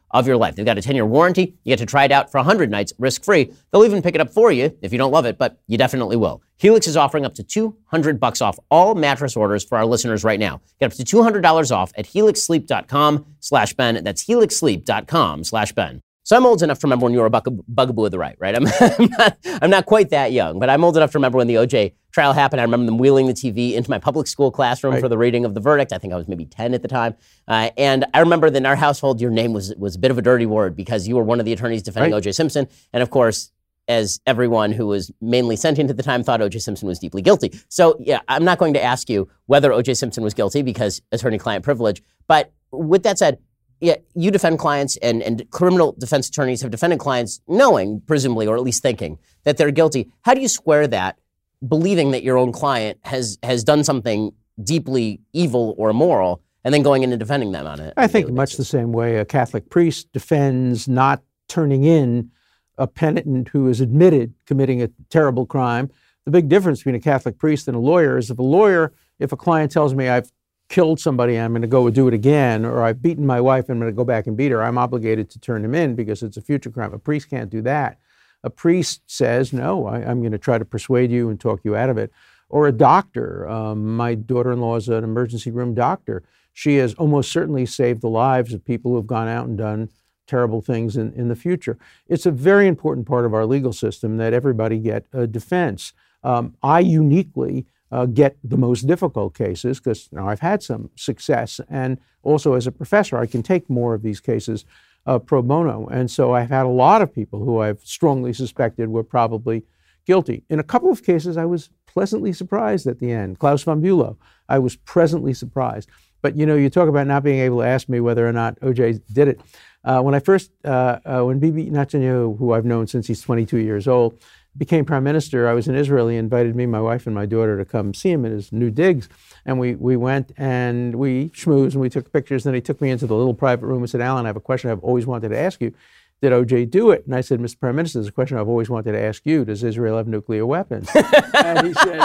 of your life. They've got a ten-year warranty. You get to try it out for one hundred nights risk-free. They'll even pick it up for you if you don't love it, but you definitely will. Helix is offering up to two hundred bucks off all mattress orders for our listeners right now. Get up to two hundred dollars off at helixsleep.com slash Ben. That's helixsleep.com slash Ben. So I'm old enough to remember when you were a bug- bugaboo of the right, right? I'm, I'm, not, I'm not quite that young, but I'm old enough to remember when the O J trial happened. I remember them wheeling the T V into my public school classroom right. for the reading of the verdict. I think I was maybe ten at the time. Uh, and I remember that in our household, your name was was a bit of a dirty word because you were one of the attorneys defending right. O J Simpson. And of course, as everyone who was mainly sentient at the time thought O J Simpson was deeply guilty. So yeah, I'm not going to ask you whether O J Simpson was guilty because attorney-client privilege. But with that said, yeah, you defend clients and, and criminal defense attorneys have defended clients knowing, presumably, or at least thinking, that they're guilty. How do you square that, believing that your own client has has done something deeply evil or immoral, and then going in and defending them on it? I think much the same way a Catholic priest defends not turning in a penitent who has admitted committing a terrible crime. The big difference between a Catholic priest and a lawyer is if a lawyer, if a client tells me I've killed somebody, I'm going to go do it again, or I've beaten my wife, I'm going to go back and beat her, I'm obligated to turn him in because it's a future crime. A priest can't do that. A priest says, no, I, I'm going to try to persuade you and talk you out of it. Or a doctor. Um, my daughter-in-law is an emergency room doctor. She has almost certainly saved the lives of people who have gone out and done terrible things in, in the future. It's a very important part of our legal system that everybody get a defense. Um, I uniquely Uh, get the most difficult cases because you know, I've had some success, and also as a professor I can take more of these cases uh, pro bono, and so I've had a lot of people who I've strongly suspected were probably guilty. In a couple of cases I was pleasantly surprised at the end. Klaus von Bülow, I was pleasantly surprised. But you know, you talk about not being able to ask me whether or not O J did it. Uh, when I first, uh, uh, when Bibi Netanyahu, who I've known since he's twenty-two years old, became prime minister, I was in Israel. He invited me, my wife, and my daughter to come see him at his new digs. And we, we went and we schmoozed and we took pictures. And then he took me into the little private room and said, Alan, I have a question I've always wanted to ask you. Did O J do it? And I said, Mister Prime Minister, there's a question I've always wanted to ask you. Does Israel have nuclear weapons? And he said,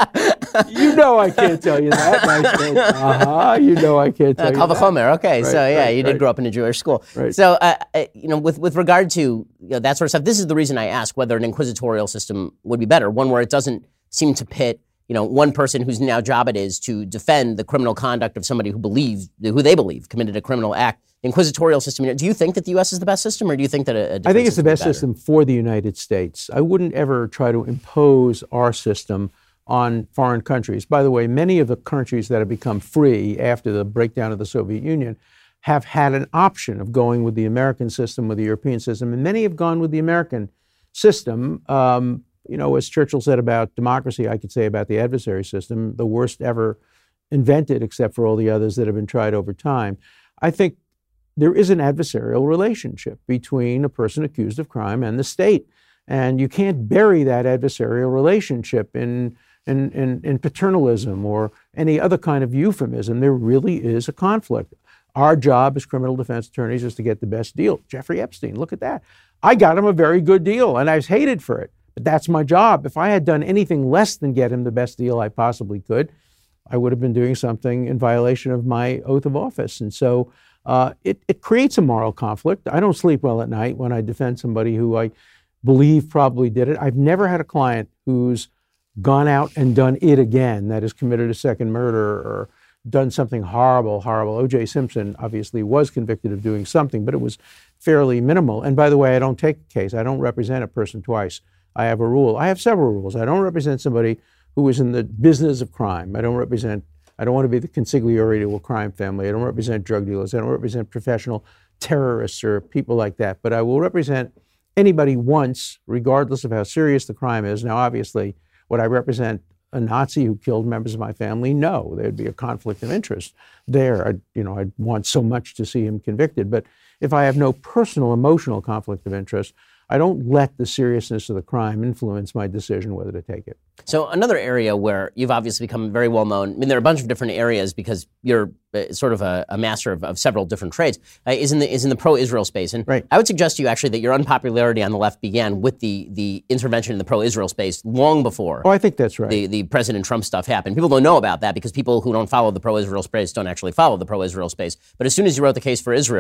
you know I can't tell you that. And I said, uh-huh, you know I can't tell uh, you that. Chomer. Okay, right, so yeah, right, you did right. grow up in a Jewish school. Right. So, uh, uh, you know, with, with regard to you know, that sort of stuff, this is the reason I ask whether an inquisitorial system would be better, one where it doesn't seem to pit you know, one person whose now job it is to defend the criminal conduct of somebody who believes, who they believe committed a criminal act. The inquisitorial system, do you think that the U S is the best system, or do you think that a, a I think it's the best better? system for the United States. I wouldn't ever try to impose our system on foreign countries. By the way, many of the countries that have become free after the breakdown of the Soviet Union have had an option of going with the American system, with the European system, and many have gone with the American system. Um, you know, as Churchill said about democracy, I could say about the adversary system, the worst ever invented, except for all the others that have been tried over time. I think there is an adversarial relationship between a person accused of crime and the state. And you can't bury that adversarial relationship in, in, in, in paternalism or any other kind of euphemism. There really is a conflict. Our job as criminal defense attorneys is to get the best deal. Jeffrey Epstein, look at that. I got him a very good deal, and I was hated for it. But that's my job. If I had done anything less than get him the best deal I possibly could, I would have been doing something in violation of my oath of office. And so uh, it, it creates a moral conflict. I don't sleep well at night when I defend somebody who I believe probably did it. I've never had a client who's gone out and done it again, that has committed a second murder or done something horrible, horrible. O J Simpson obviously was convicted of doing something, but it was fairly minimal. And by the way, I don't take a case. I don't represent a person twice. I have a rule. I have several rules. I don't represent somebody who is in the business of crime. I don't represent, I don't want to be the consigliere to a crime family. I don't represent drug dealers. I don't represent professional terrorists or people like that. But I will represent anybody once, regardless of how serious the crime is. Now, obviously, would I represent a Nazi who killed members of my family? No, there'd be a conflict of interest there. I'd, you know, I'd want so much to see him convicted. But if I have no personal, emotional conflict of interest, I don't let the seriousness of the crime influence my decision whether to take it. So another area where you've obviously become very well known, I mean, there are a bunch of different areas because you're uh, sort of a, a master of, of several different trades, uh, is in the is in the pro-Israel space. And right. I would suggest to you actually that your unpopularity on the left began with the the intervention in the pro-Israel space long before. Oh, I think that's right. The, the President Trump stuff happened. People don't know about that because people who don't follow the pro-Israel space don't actually follow the pro-Israel space. But as soon as you wrote the case for Israel,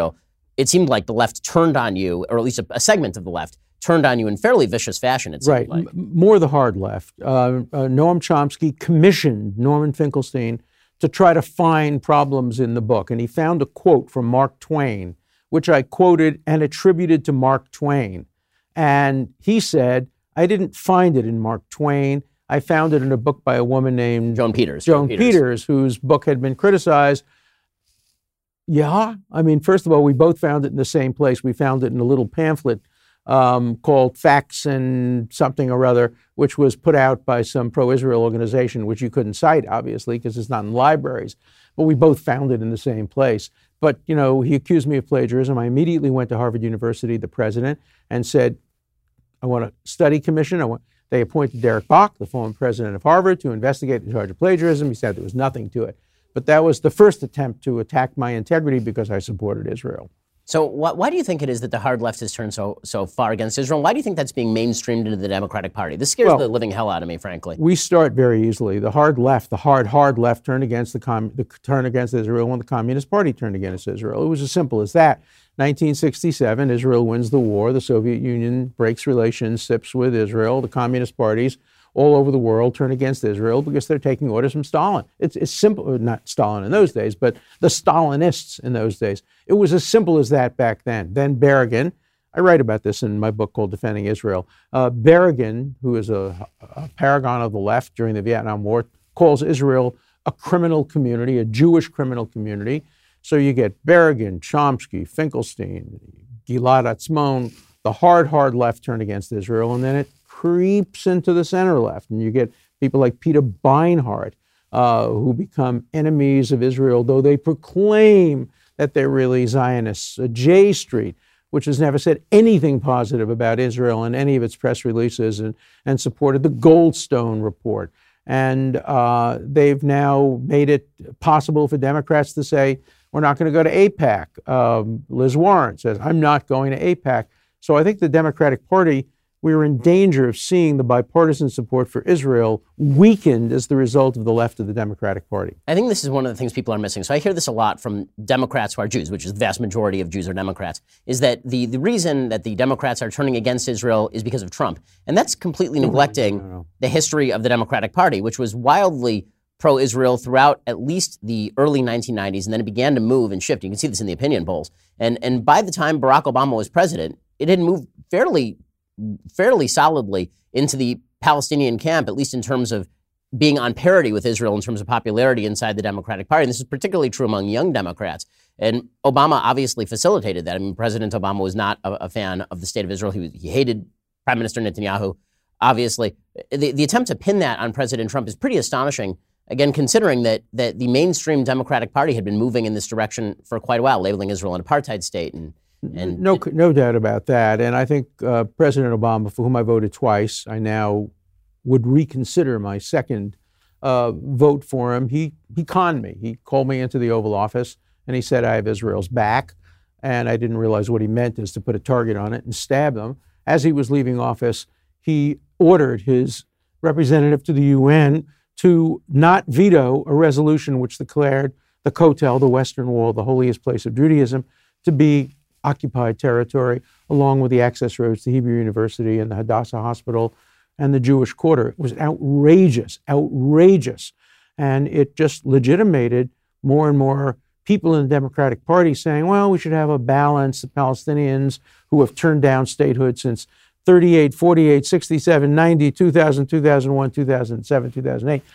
it seemed like the left turned on you, or at least a, a segment of the left turned on you in fairly vicious fashion, it seemed right. like. M- more the hard left. Uh, uh, Noam Chomsky commissioned Norman Finkelstein to try to find problems in the book. And he found a quote from Mark Twain, which I quoted and attributed to Mark Twain. And he said, I didn't find it in Mark Twain. I found it in a book by a woman named Joan Peters. Joan, Joan Peters. Peters, whose book had been criticized. Yeah, I mean, first of all, we both found it in the same place. We found it in a little pamphlet um, called Facts and something or other, which was put out by some pro-Israel organization, which you couldn't cite, obviously, because it's not in libraries. But we both found it in the same place. But, you know, he accused me of plagiarism. I immediately went to Harvard University, the president, and said, I want a study commission. I want. They appointed Derek Bok, the former president of Harvard, to investigate the charge of plagiarism. He said there was nothing to it. But that was the first attempt to attack my integrity because I supported Israel. So wh- why do you think it is that the hard left has turned so so far against Israel? Why do you think that's being mainstreamed into the Democratic Party? This scares well, the living hell out of me, frankly. We start very easily. The hard left, the hard, hard left turned against the, com- the turned against Israel when the Communist Party turned against Israel. It was as simple as that. nineteen sixty-seven, Israel wins the war. The Soviet Union breaks relationships with Israel. The Communist parties all over the world turn against Israel because they're taking orders from Stalin. It's, it's simple, not Stalin in those days, but the Stalinists in those days. It was as simple as that back then. Then Berrigan, I write about this in my book called Defending Israel. Uh, Berrigan, who is a, a paragon of the left during the Vietnam War, calls Israel a criminal community, a Jewish criminal community. So you get Berrigan, Chomsky, Finkelstein, Gilad Atzmon, the hard, hard left turn against Israel, and then it creeps into the center left. And you get people like Peter Beinart, uh, who become enemies of Israel, though they proclaim that they're really Zionists. Uh, J Street, which has never said anything positive about Israel in any of its press releases, and, and supported the Goldstone report. And uh, they've now made it possible for Democrats to say, we're not going to go to AIPAC. Um, Liz Warren says, I'm not going to AIPAC. So I think the Democratic Party, we are in danger of seeing the bipartisan support for Israel weakened as the result of the left of the Democratic Party. I think this is one of the things people are missing. So I hear this a lot from Democrats who are Jews, which is the vast majority of Jews are Democrats, is that the, the reason that the Democrats are turning against Israel is because of Trump. And that's completely neglecting no, no, no. the history of the Democratic Party, which was wildly pro-Israel throughout at least the early nineteen nineties, and then it began to move and shift. You can see this in the opinion polls. And, and by the time Barack Obama was president, it had moved fairly fairly solidly into the Palestinian camp, at least in terms of being on parity with Israel in terms of popularity inside the Democratic Party. And this is particularly true among young Democrats. And Obama obviously facilitated that. I mean, President Obama was not a, a fan of the state of Israel. He, was, he hated Prime Minister Netanyahu, obviously. The, the attempt to pin that on President Trump is pretty astonishing, again, considering that, that the mainstream Democratic Party had been moving in this direction for quite a while, labeling Israel an apartheid state. And And no, no doubt about that. And I think uh, President Obama, for whom I voted twice, I now would reconsider my second uh, vote for him. He he conned me. He called me into the Oval Office and he said, I have Israel's back. And I didn't realize what he meant is to put a target on it and stab them. As he was leaving office, he ordered his representative to the U N to not veto a resolution which declared the Kotel, the Western Wall, the holiest place of Judaism, to be occupied territory, along with the access roads to Hebrew University and the Hadassah Hospital and the Jewish Quarter. It was outrageous, outrageous. And it just legitimated more and more people in the Democratic Party saying, well, we should have a balance. The Palestinians who have turned down statehood since thirty-eight, forty-eight, sixty-seven, ninety, two thousand, two thousand one, two thousand seven, two thousand eight.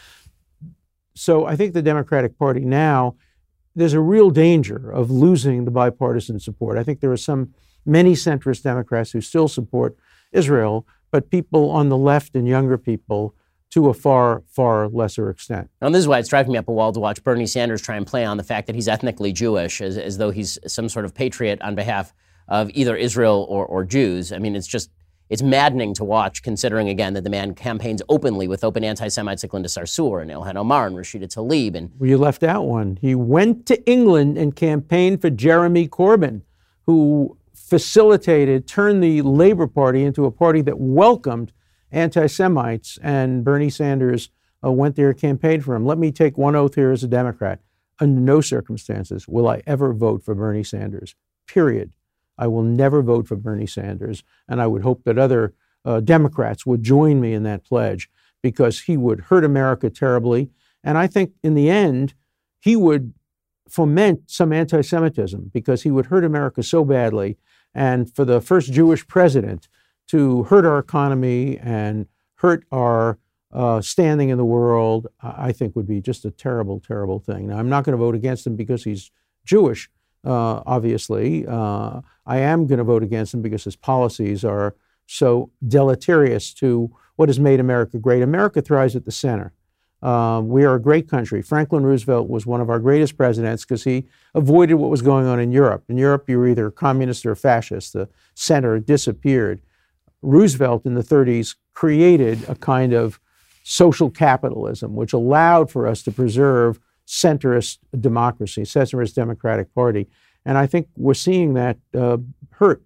So I think the Democratic Party now, there's a real danger of losing the bipartisan support. I think there are some, many centrist Democrats who still support Israel, but people on the left and younger people to a far, far lesser extent. And this is why it's driving me up a wall to watch Bernie Sanders try and play on the fact that he's ethnically Jewish, as, as though he's some sort of patriot on behalf of either Israel or, or Jews. I mean, it's just, it's maddening to watch, considering, again, that the man campaigns openly with open anti-Semites like Linda Sarsour and Ilhan Omar and Rashida Tlaib. And well, you left out one. He went to England and campaigned for Jeremy Corbyn, who facilitated, turned the Labour Party into a party that welcomed anti-Semites, and Bernie Sanders uh, went there and campaigned for him. Let me take one oath here as a Democrat. Under no circumstances will I ever vote for Bernie Sanders. period. I will never vote for Bernie Sanders, and I would hope that other uh, Democrats would join me in that pledge, because he would hurt America terribly. And I think in the end, he would foment some anti-Semitism, because he would hurt America so badly. And for the first Jewish president to hurt our economy and hurt our uh, standing in the world, I think would be just a terrible, terrible thing. Now, I'm not going to vote against him because he's Jewish, uh, obviously. Uh, I am going to vote against him because his policies are so deleterious to what has made America great. America thrives at the center. Uh, we are a great country. Franklin Roosevelt was one of our greatest presidents because he avoided what was going on in Europe. In Europe, you were either communist or fascist. The center disappeared. Roosevelt in the thirties created a kind of social capitalism, which allowed for us to preserve centrist democracy, centrist Democratic Party. And I think we're seeing that uh, hurt.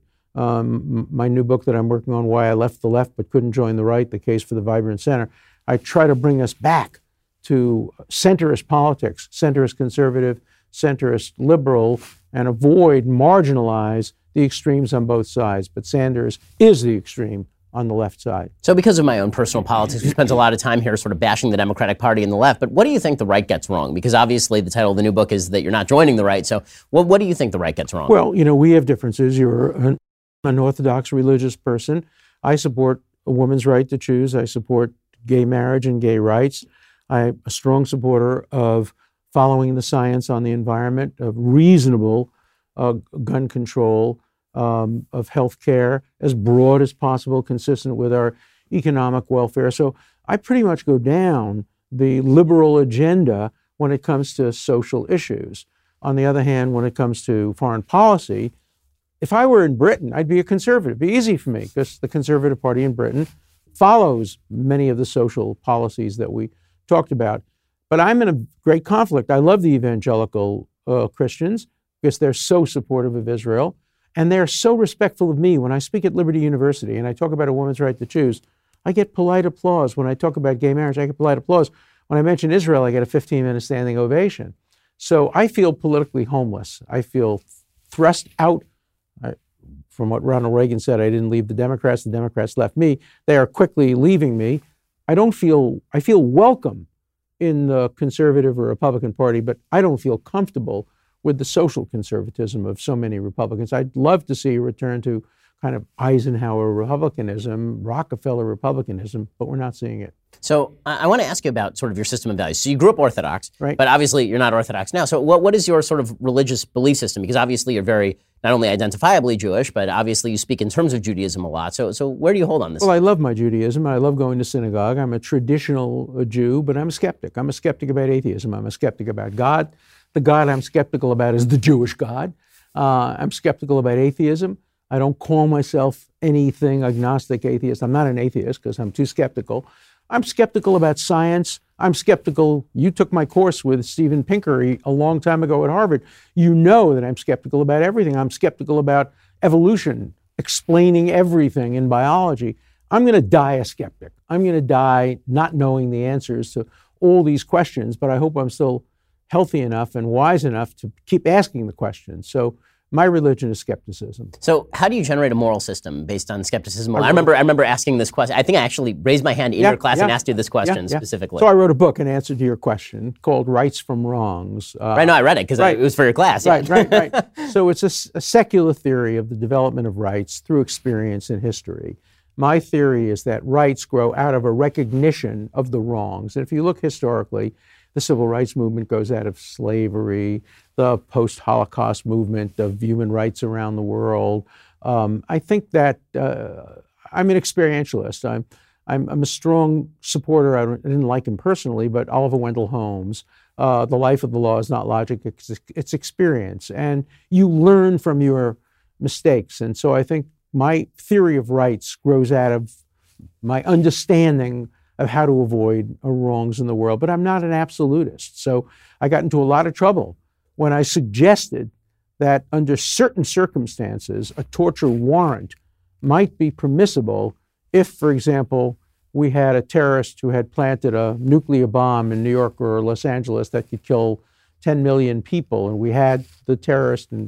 Um, my new book that I'm working on, Why I Left the Left But Couldn't Join the Right, The Case for the Vibrant Center, I try to bring us back to centrist politics, centrist conservative, centrist liberal, and avoid, marginalize the extremes on both sides. But Sanders is the extreme on the left side. So because of my own personal politics, we spent a lot of time here sort of bashing the Democratic Party and the left. But what do you think the right gets wrong? Because obviously the title of the new book is that you're not joining the right. So what, what do you think the right gets wrong? Well, you know, we have differences. You're an, an Orthodox religious person. I support a woman's right to choose. I support gay marriage and gay rights. I'm a strong supporter of following the science on the environment, of reasonable uh, gun control, um, of health care as broad as possible, consistent with our economic welfare. So I pretty much go down the liberal agenda when it comes to social issues. On the other hand, when it comes to foreign policy, if I were in Britain, I'd be a conservative. It'd be easy for me because the Conservative Party in Britain follows many of the social policies that we talked about. But I'm in a great conflict. I love the evangelical uh, Christians because they're so supportive of Israel, and they're so respectful of me. When I speak at Liberty University and I talk about a woman's right to choose, I get polite applause. When I talk about gay marriage, I get polite applause. When I mention Israel, I get a fifteen-minute standing ovation. So I feel politically homeless. I feel thrust out. I, from what Ronald Reagan said, I didn't leave the Democrats, the Democrats left me. They are quickly leaving me. I don't feel, I feel welcome in the conservative or Republican Party, but I don't feel comfortable with the social conservatism of so many Republicans. I'd love to see a return to kind of Eisenhower Republicanism, Rockefeller Republicanism, but we're not seeing it. So I, I want to ask you about sort of your system of values. So you grew up Orthodox, right, but obviously you're not Orthodox now. So what, what is your sort of religious belief system? Because obviously you're very, not only identifiably Jewish, but obviously you speak in terms of Judaism a lot. So so where do you hold on this? Well, I love my Judaism. I love going to synagogue. I'm a traditional uh, Jew, but I'm a skeptic. I'm a skeptic about atheism. I'm a skeptic about God. The God I'm skeptical about is the Jewish God. Uh, I'm skeptical about atheism. I don't call myself anything agnostic atheist. I'm not an atheist because I'm too skeptical. I'm skeptical about science. I'm skeptical. You took my course with Steven Pinker a long time ago at Harvard. You know that I'm skeptical about everything. I'm skeptical about evolution, explaining everything in biology. I'm going to die a skeptic. I'm going to die not knowing the answers to all these questions, but I hope I'm still healthy enough and wise enough to keep asking the questions. So my religion is skepticism. So how do you generate a moral system based on skepticism? I remember I remember asking this question. I think I actually raised my hand in yeah, your class yeah, and asked you this question yeah, yeah. specifically. So I wrote a book in answer to your question called Rights from Wrongs. Uh, right, no, I read it because right. it was for your class. Right, yeah. right, right. So it's a, a secular theory of the development of rights through experience and history. My theory is that rights grow out of a recognition of the wrongs. And if you look historically, the civil rights movement goes out of slavery, the post-Holocaust movement of human rights around the world. Um, I think that uh, I'm an experientialist. I'm, I'm, I'm a strong supporter. I, don't, I didn't like him personally, but Oliver Wendell Holmes. Uh, the life of the law is not logic, it's, it's experience. And you learn from your mistakes. And so I think my theory of rights grows out of my understanding of how to avoid wrongs in the world. But I'm not an absolutist. So I got into a lot of trouble when I suggested that under certain circumstances, a torture warrant might be permissible if, for example, we had a terrorist who had planted a nuclear bomb in New York or Los Angeles that could kill ten million people, and we had the terrorist and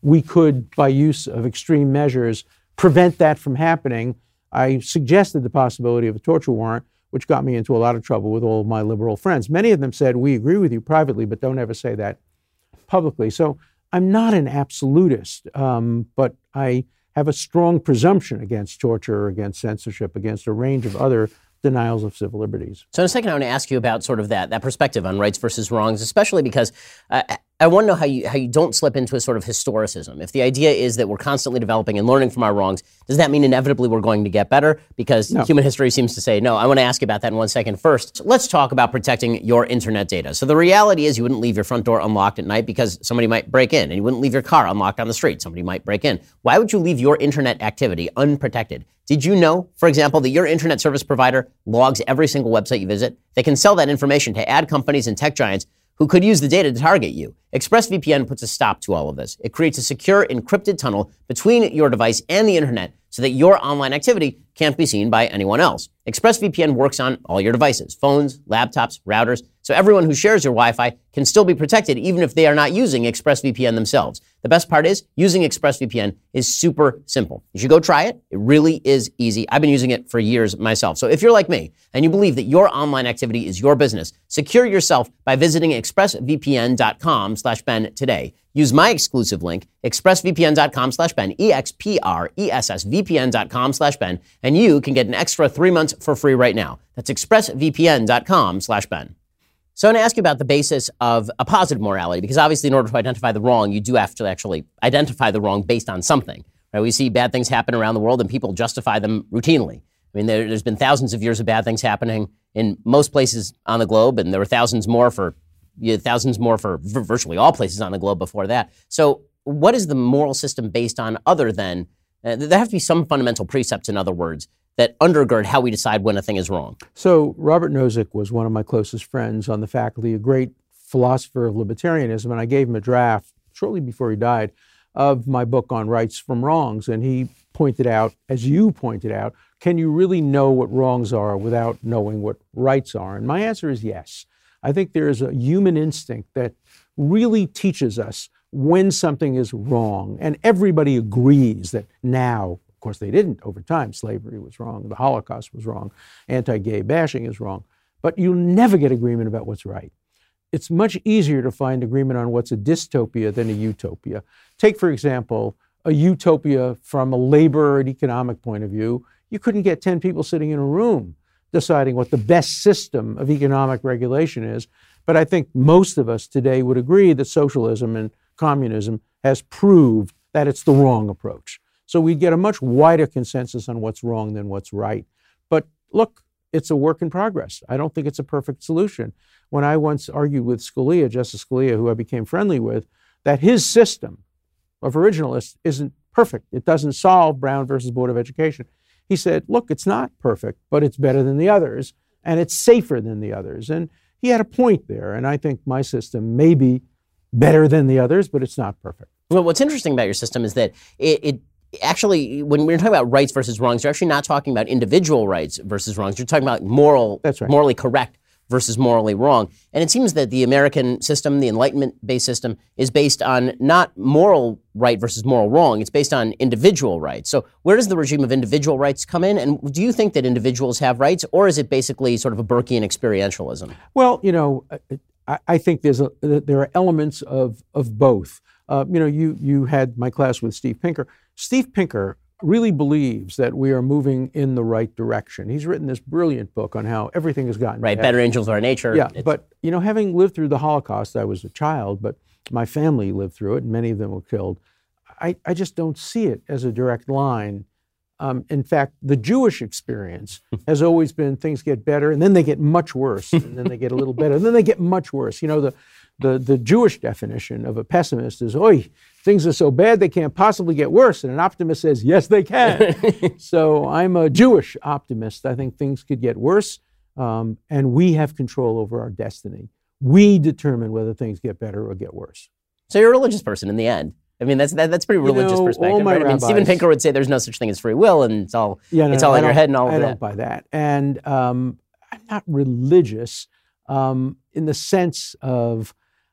we could, by use of extreme measures, prevent that from happening. I suggested the possibility of a torture warrant, which got me into a lot of trouble with all of my liberal friends. Many of them said, we agree with you privately, but don't ever say that publicly. So I'm not an absolutist, um, but I have a strong presumption against torture, against censorship, against a range of other denials of civil liberties. So in a second, I want to ask you about sort of that that perspective on rights versus wrongs, especially because uh, I want to know how you how you don't slip into a sort of historicism. If the idea is that we're constantly developing and learning from our wrongs, does that mean inevitably we're going to get better? Because no. Human history seems to say no. I want to ask you about that in one second. First, let's talk about protecting your internet data. So the reality is you wouldn't leave your front door unlocked at night because somebody might break in, and you wouldn't leave your car unlocked on the street. Somebody might break in. Why would you leave your internet activity unprotected? Did you know, for example, that your internet service provider logs every single website you visit? They can sell that information to ad companies and tech giants who could use the data to target you. ExpressVPN puts a stop to all of this. It creates a secure, encrypted tunnel between your device and the internet so that your online activity can't be seen by anyone else. ExpressVPN works on all your devices, phones, laptops, routers, so everyone who shares your Wi-Fi can still be protected even if they are not using ExpressVPN themselves. The best part is, using ExpressVPN is super simple. You should go try it. It really is easy. I've been using it for years myself. So if you're like me and you believe that your online activity is your business, secure yourself by visiting expressvpn.com slash Ben today. Use my exclusive link, expressvpn.com slash Ben, E X P R E S S V P N.com slash Ben, and you can get an extra three months for free right now. That's expressvpn.com slash Ben. So I'm going to ask you about the basis of a positive morality, because obviously in order to identify the wrong, you do have to actually identify the wrong based on something. Right? We see bad things happen around the world and people justify them routinely. I mean, there, there's been thousands of years of bad things happening in most places on the globe, and there were thousands more for you know, thousands more for v- virtually all places on the globe before that. So what is the moral system based on other than, uh, there have to be some fundamental precepts, in other words, that undergird how we decide when a thing is wrong? So Robert Nozick was one of my closest friends on the faculty, a great philosopher of libertarianism, and I gave him a draft shortly before he died of my book on rights from wrongs. And he pointed out, as you pointed out, can you really know what wrongs are without knowing what rights are? And my answer is yes. I think there is a human instinct that really teaches us when something is wrong. And everybody agrees that now, of course they didn't over time, slavery was wrong, the Holocaust was wrong, anti-gay bashing is wrong, but you'll never get agreement about what's right. It's much easier to find agreement on what's a dystopia than a utopia. Take, for example, a utopia from a labor and economic point of view. You couldn't get ten people sitting in a room deciding what the best system of economic regulation is. But I think most of us today would agree that socialism and communism has proved that it's the wrong approach. So we get a much wider consensus on what's wrong than what's right. But look, it's a work in progress. I don't think it's a perfect solution. When I once argued with Scalia, Justice Scalia, who I became friendly with, that his system of originalists isn't perfect. It doesn't solve Brown versus Board of Education. He said, look, it's not perfect, but it's better than the others, and it's safer than the others. And he had a point there, and I think my system may be better than the others, but it's not perfect. Well, what's interesting about your system is that it, it actually, when we're talking about rights versus wrongs, you're actually not talking about individual rights versus wrongs. You're talking about moral, That's right. morally correct versus morally wrong. And it seems that the American system, the Enlightenment-based system, is based on not moral right versus moral wrong. It's based on individual rights. So where does the regime of individual rights come in? And do you think that individuals have rights, or is it basically sort of a Burkean experientialism? Well, you know, I, I think there's a, there are elements of, of both. Uh, you know, you, you had my class with Steve Pinker. Steve Pinker really believes that we are moving in the right direction. He's written this brilliant book on how everything has gotten right. better. Better angels are nature. Yeah, It's... but you know, having lived through the Holocaust, I was a child, but my family lived through it, and many of them were killed. I, I just don't see it as a direct line. Um, in fact, the Jewish experience has always been things get better, and then they get much worse, and then they get a little better, and then they get much worse. You know, the the the Jewish definition of a pessimist is, "Oi, things are so bad they can't possibly get worse," and an optimist says, "Yes, they can." So I'm a Jewish optimist. I think things could get worse, um, and we have control over our destiny. We determine whether things get better or get worse. So you're a religious person in the end. I mean, that's that, that's a pretty religious you know, perspective. all my Right? I mean, rabbis, Steven Pinker would say there's no such thing as free will, and it's all yeah, no, it's all no, in your head and all of I that. I don't buy that. And um, I'm not religious um, in the sense of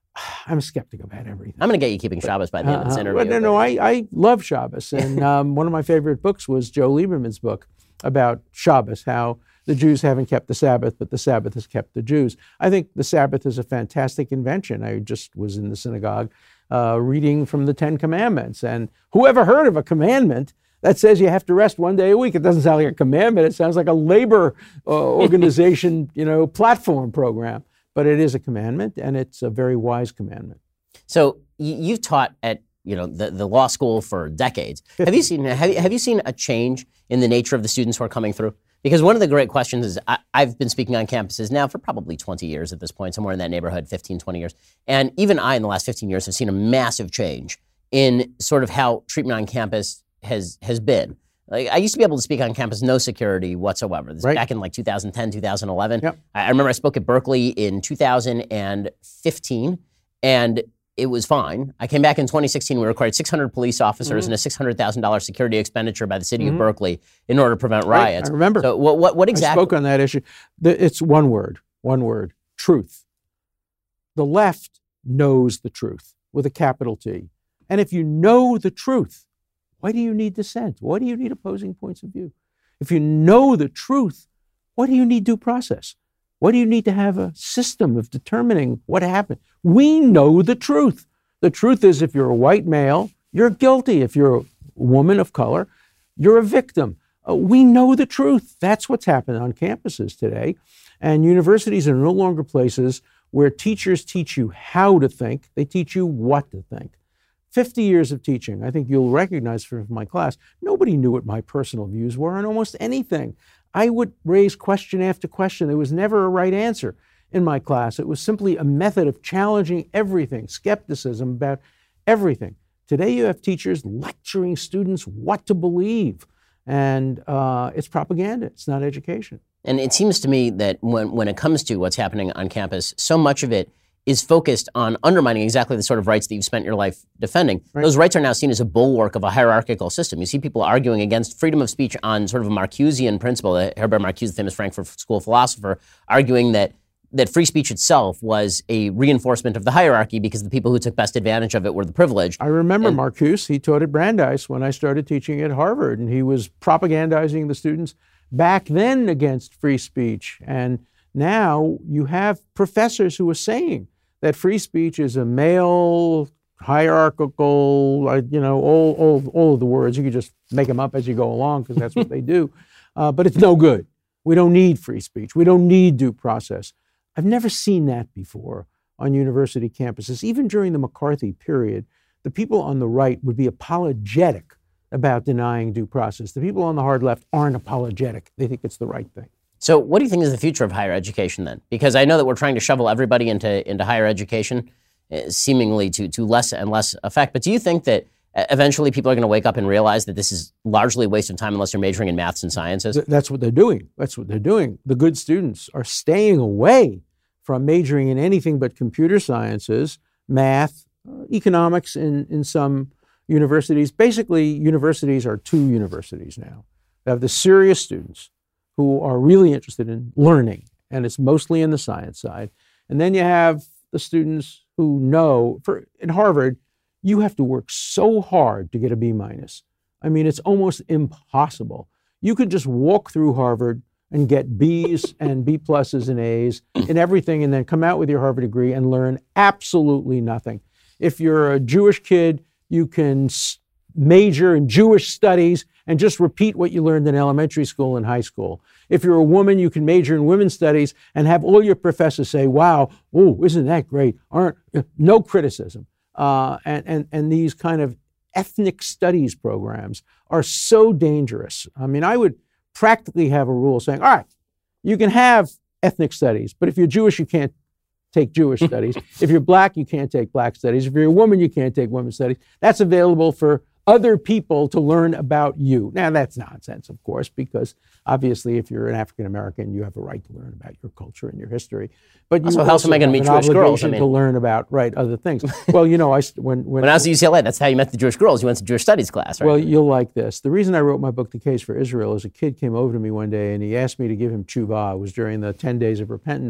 I'm a skeptic about everything. I'm going to get you keeping Shabbos by the end of this Uh, interview. but no, no, I, I love Shabbos. And um, one of my favorite books was Joe Lieberman's book about Shabbos, how the Jews haven't kept the Sabbath, but the Sabbath has kept the Jews. I think the Sabbath is a fantastic invention. I just was in the synagogue uh, reading from the Ten Commandments. And who ever heard of a commandment that says you have to rest one day a week? It doesn't sound like a commandment. It sounds like a labor uh, organization, you know, platform program. But it is a commandment, and it's a very wise commandment. So you've taught at you know the, the law school for decades. Have you seen have you, have you seen a change in the nature of the students who are coming through? Because one of the great questions is I, I've been speaking on campuses now for probably twenty years at this point, somewhere in that neighborhood, fifteen, twenty years. And even I, in the last fifteen years, have seen a massive change in sort of how treatment on campus has has been. Like, I used to be able to speak on campus, no security whatsoever. This right. back in like two thousand ten, two thousand eleven. Yep. I remember I spoke at Berkeley in two thousand fifteen, and it was fine. I came back in twenty sixteen. We required six hundred police officers mm-hmm. and a six hundred thousand dollars security expenditure by the city mm-hmm. of Berkeley in order to prevent riots. Right. I remember. So what, what, what exactly? I spoke on that issue. It's one word, one word, truth. The left knows the truth with a capital T. And if you know the truth, why do you need dissent? Why do you need opposing points of view? If you know the truth, why do you need due process? Why do you need to have a system of determining what happened? We know the truth. The truth is, if you're a white male, you're guilty. If you're a woman of color, you're a victim. Uh, we know the truth. That's what's happening on campuses today. And universities are no longer places where teachers teach you how to think. They teach you what to think. fifty years of teaching, I think you'll recognize from my class, nobody knew what my personal views were on almost anything. I would raise question after question. There was never a right answer in my class. It was simply a method of challenging everything, skepticism about everything. Today you have teachers lecturing students what to believe, and uh, it's propaganda. It's not education. And it seems to me that when, when it comes to what's happening on campus, so much of it is focused on undermining exactly the sort of rights that you've spent your life defending. Right. Those rights are now seen as a bulwark of a hierarchical system. You see people arguing against freedom of speech on sort of a Marcusean principle. Herbert Marcuse, the famous Frankfurt School philosopher, arguing that that free speech itself was a reinforcement of the hierarchy because the people who took best advantage of it were the privileged. I remember and, Marcuse. He taught at Brandeis when I started teaching at Harvard, and he was propagandizing the students back then against free speech. And now you have professors who are saying that free speech is a male, hierarchical, uh, you know, all, all, all of the words. You can just make them up as you go along because that's what they do. Uh, but it's no good. We don't need free speech. We don't need due process. I've never seen that before on university campuses. Even during the McCarthy period, the people on the right would be apologetic about denying due process. The people on the hard left aren't apologetic. They think it's the right thing. So what do you think is the future of higher education then? Because I know that we're trying to shovel everybody into into higher education, uh, seemingly to to less and less effect. But do you think that eventually people are going to wake up and realize that this is largely a waste of time unless you're majoring in maths and sciences? Th- that's what they're doing. That's what they're doing. The good students are staying away from majoring in anything but computer sciences, math, uh, economics in, in some universities. Basically, universities are two universities now. They have the serious students who are really interested in learning, and it's mostly in the science side. And then you have the students who know, for in Harvard, you have to work so hard to get a B minus. I mean, it's almost impossible. You could just walk through Harvard and get B's and B pluses and A's in everything and then come out with your Harvard degree and learn absolutely nothing. If you're a Jewish kid, you can major in Jewish studies and just repeat what you learned in elementary school and high school. If you're a woman, you can major in women's studies and have all your professors say, wow, oh, isn't that great? Aren't no criticism. Uh, and, and, and these kind of ethnic studies programs are so dangerous. I mean, I would practically have a rule saying, all right, you can have ethnic studies, but if you're Jewish, you can't take Jewish studies. If you're black, you can't take black studies. If you're a woman, you can't take women's studies. That's available for other people to learn about you. Now, that's nonsense, of course, because obviously if you're an African American, you have a right to learn about your culture and your history. But you also, how else am I going to meet Jewish girls? I mean, to learn about, right, other things. Well, you know, I when when, when I was at U C L A, that's how you met the Jewish girls. You went to Jewish studies class, right? Well, you'll like this. The reason I wrote my book, The Case for Israel, is a kid came over to me one day and he asked me to give him tshuva. It was during the ten days of repentance.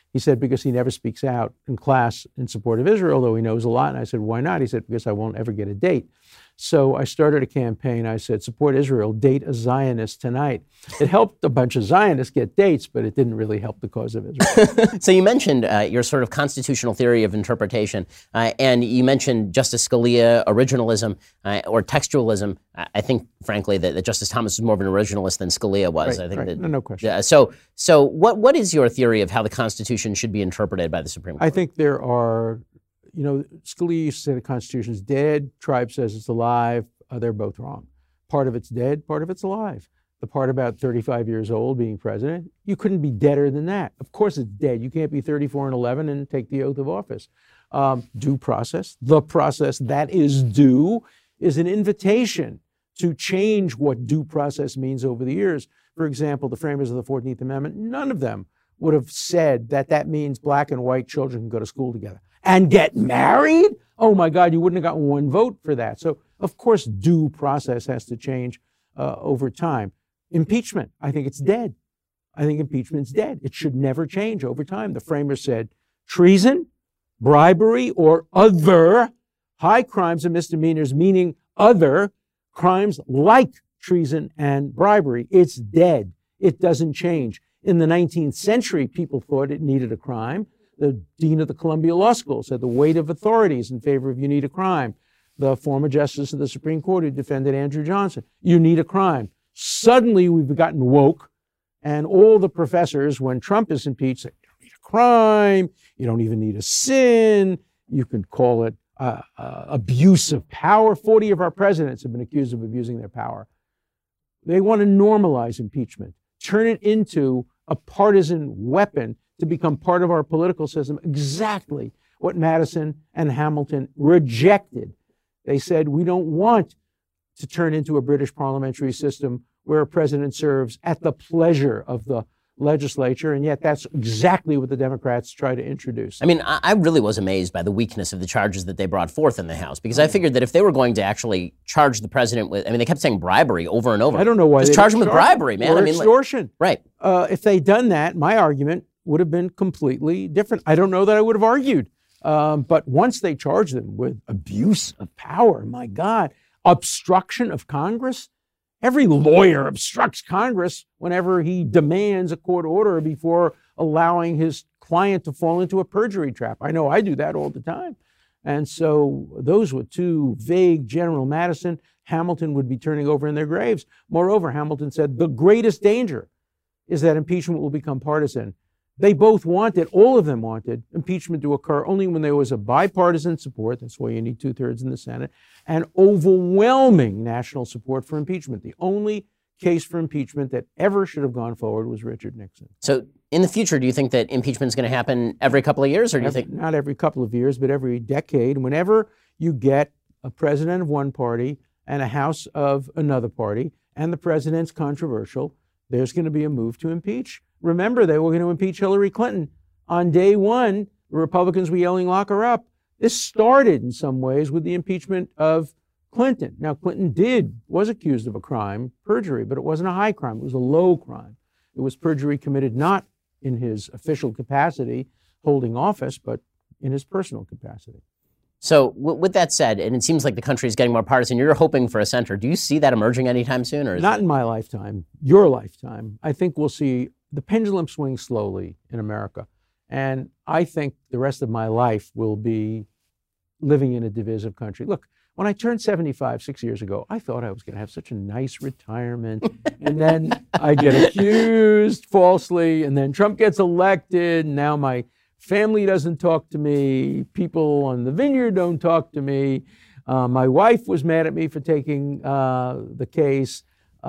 He said, because he never speaks out in class in support of Israel, though he knows a lot. And I said, why not? He said, because I won't ever get a date. So I started a campaign. I said, support Israel, date a Zionist tonight. It helped a bunch of Zionists get dates, but it didn't really help the cause of Israel. So you mentioned uh, your sort of constitutional theory of interpretation, uh, and you mentioned Justice Scalia, originalism, uh, or textualism. I think, frankly, that, that Justice Thomas was more of an originalist than Scalia was. Right, I think right. that, no, no question. Uh, so, so what what is your theory of how the Constitution should be interpreted by the Supreme Court? I think there are, you know, Scalia used to say the Constitution is dead. Tribe says it's alive. Uh, they're both wrong. Part of it's dead, part of it's alive. The part about thirty-five years old being president, you couldn't be deader than that. Of course it's dead. You can't be thirty-four and eleven and take the oath of office. Um, due process, the process that is due, is an invitation to change what due process means over the years. For example, the framers of the fourteenth Amendment, none of them would have said that that means black and white children can go to school together and get married. Oh my God, you wouldn't have gotten one vote for that. So of course, due process has to change uh, over time. Impeachment, I think it's dead. I think impeachment's dead. It should never change over time. The framers said treason, bribery, or other high crimes and misdemeanors, meaning other crimes like treason and bribery. It's dead. It doesn't change. In the nineteenth century, people thought it needed a crime. The dean of the Columbia Law School said the weight of authorities in favor of you need a crime. The former justice of the Supreme Court who defended Andrew Johnson, you need a crime. Suddenly we've gotten woke, and all the professors, when Trump is impeached, say, you don't need a crime, you don't even need a sin, you can call it uh, uh, abuse of power. forty of our presidents have been accused of abusing their power. They want to normalize impeachment, turn it into a partisan weapon to become part of our political system, exactly what Madison and Hamilton rejected. They said, we don't want to turn into a British parliamentary system where a president serves at the pleasure of the legislature, and yet that's exactly what the Democrats try to introduce. I mean, I, I really was amazed by the weakness of the charges that they brought forth in the House, because I figured that if they were going to actually charge the president with, I mean, they kept saying bribery over and over. I don't know why. Just they charge him with bribery, man. Or I mean, extortion. Like, right. Uh, if they'd done that, my argument would have been completely different. I don't know that I would have argued. Um, but once they charge them with abuse of power, my God, obstruction of Congress, every lawyer obstructs Congress whenever he demands a court order before allowing his client to fall into a perjury trap. I know I do that all the time. And so those were two vague. General Madison, Hamilton would be turning over in their graves. Moreover, Hamilton said the greatest danger is that impeachment will become partisan. They both wanted, all of them wanted, impeachment to occur only when there was a bipartisan support, that's why you need two-thirds in the Senate, and overwhelming national support for impeachment. The only case for impeachment that ever should have gone forward was Richard Nixon. So in the future, do you think that impeachment is going to happen every couple of years, or do you every, think? Not every couple of years, but every decade. Whenever you get a president of one party and a House of another party, and the president's controversial, there's going to be a move to impeach. Remember, they were going to impeach Hillary Clinton. On day one, the Republicans were yelling, lock her up. This started in some ways with the impeachment of Clinton. Now, Clinton did, was accused of a crime, perjury, but it wasn't a high crime. It was a low crime. It was perjury committed not in his official capacity, holding office, but in his personal capacity. So w- with that said, and it seems like the country is getting more partisan, you're hoping for a center. Do you see that emerging anytime soon? Or is Not it... in my lifetime, your lifetime. I think we'll see the pendulum swings slowly in America. And I think the rest of my life will be living in a divisive country. Look, when I turned seventy-five six years ago, I thought I was going to have such a nice retirement. And then I get accused falsely, and then Trump gets elected. And now my family doesn't talk to me. People on the vineyard don't talk to me. Uh, my wife was mad at me for taking uh, the case.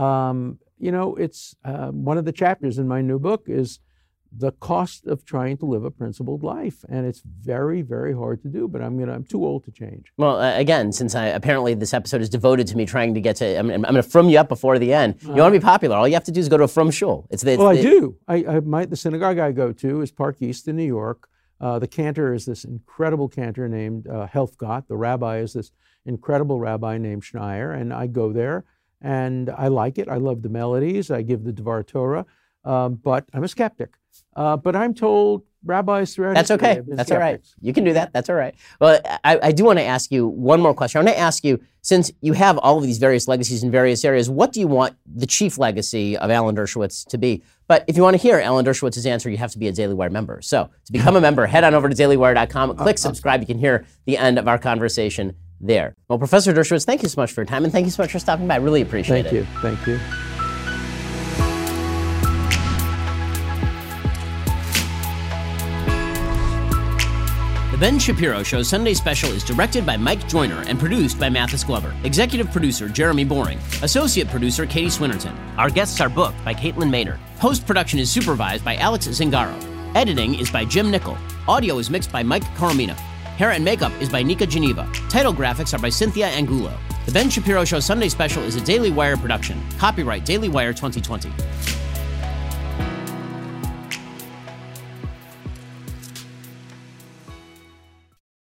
Um, you know, it's uh, one of the chapters in my new book is the cost of trying to live a principled life. And it's very, very hard to do, but I'm gonna, I'm too old to change. Well, uh, again, since I, apparently this episode is devoted to me trying to get to, I'm, I'm going to frum you up before the end. You uh, want to be popular, all you have to do is go to a frum shul. It's the, it's well, the, I do. I, I my, the synagogue I go to is Park East in New York. Uh, the cantor is this incredible cantor named uh, Helfgott. The rabbi is this incredible rabbi named Schneier, and I go there, and I like it. I love the melodies. I give the Dvar Torah, um, but I'm a skeptic. Uh, but I'm told rabbis throughout That's history okay. have been That's all right. skeptics. You can do that. That's all right. Well, I, I do want to ask you one more question. I want to ask you, since you have all of these various legacies in various areas, what do you want the chief legacy of Alan Dershowitz to be? But if you want to hear Alan Dershowitz's answer, you have to be a Daily Wire member. So to become a member, head on over to daily wire dot com, click subscribe. You can hear the end of our conversation there. Well, Professor Dershowitz, thank you so much for your time, and thank you so much for stopping by. I really appreciate Thank it. you. Thank you. The Ben Shapiro Show Sunday Special is directed by Mike Joyner and produced by Mathis Glover. Executive producer Jeremy Boring. Associate producer Katie Swinnerton. Our guests are booked by Caitlin Maynard. Post-production is supervised by Alex Zingaro. Editing is by Jim Nickel. Audio is mixed by Mike Coromina. Hair and makeup is by Nika Geneva. Title graphics are by Cynthia Angulo. The Ben Shapiro Show Sunday Special is a Daily Wire production. Copyright Daily Wire twenty twenty.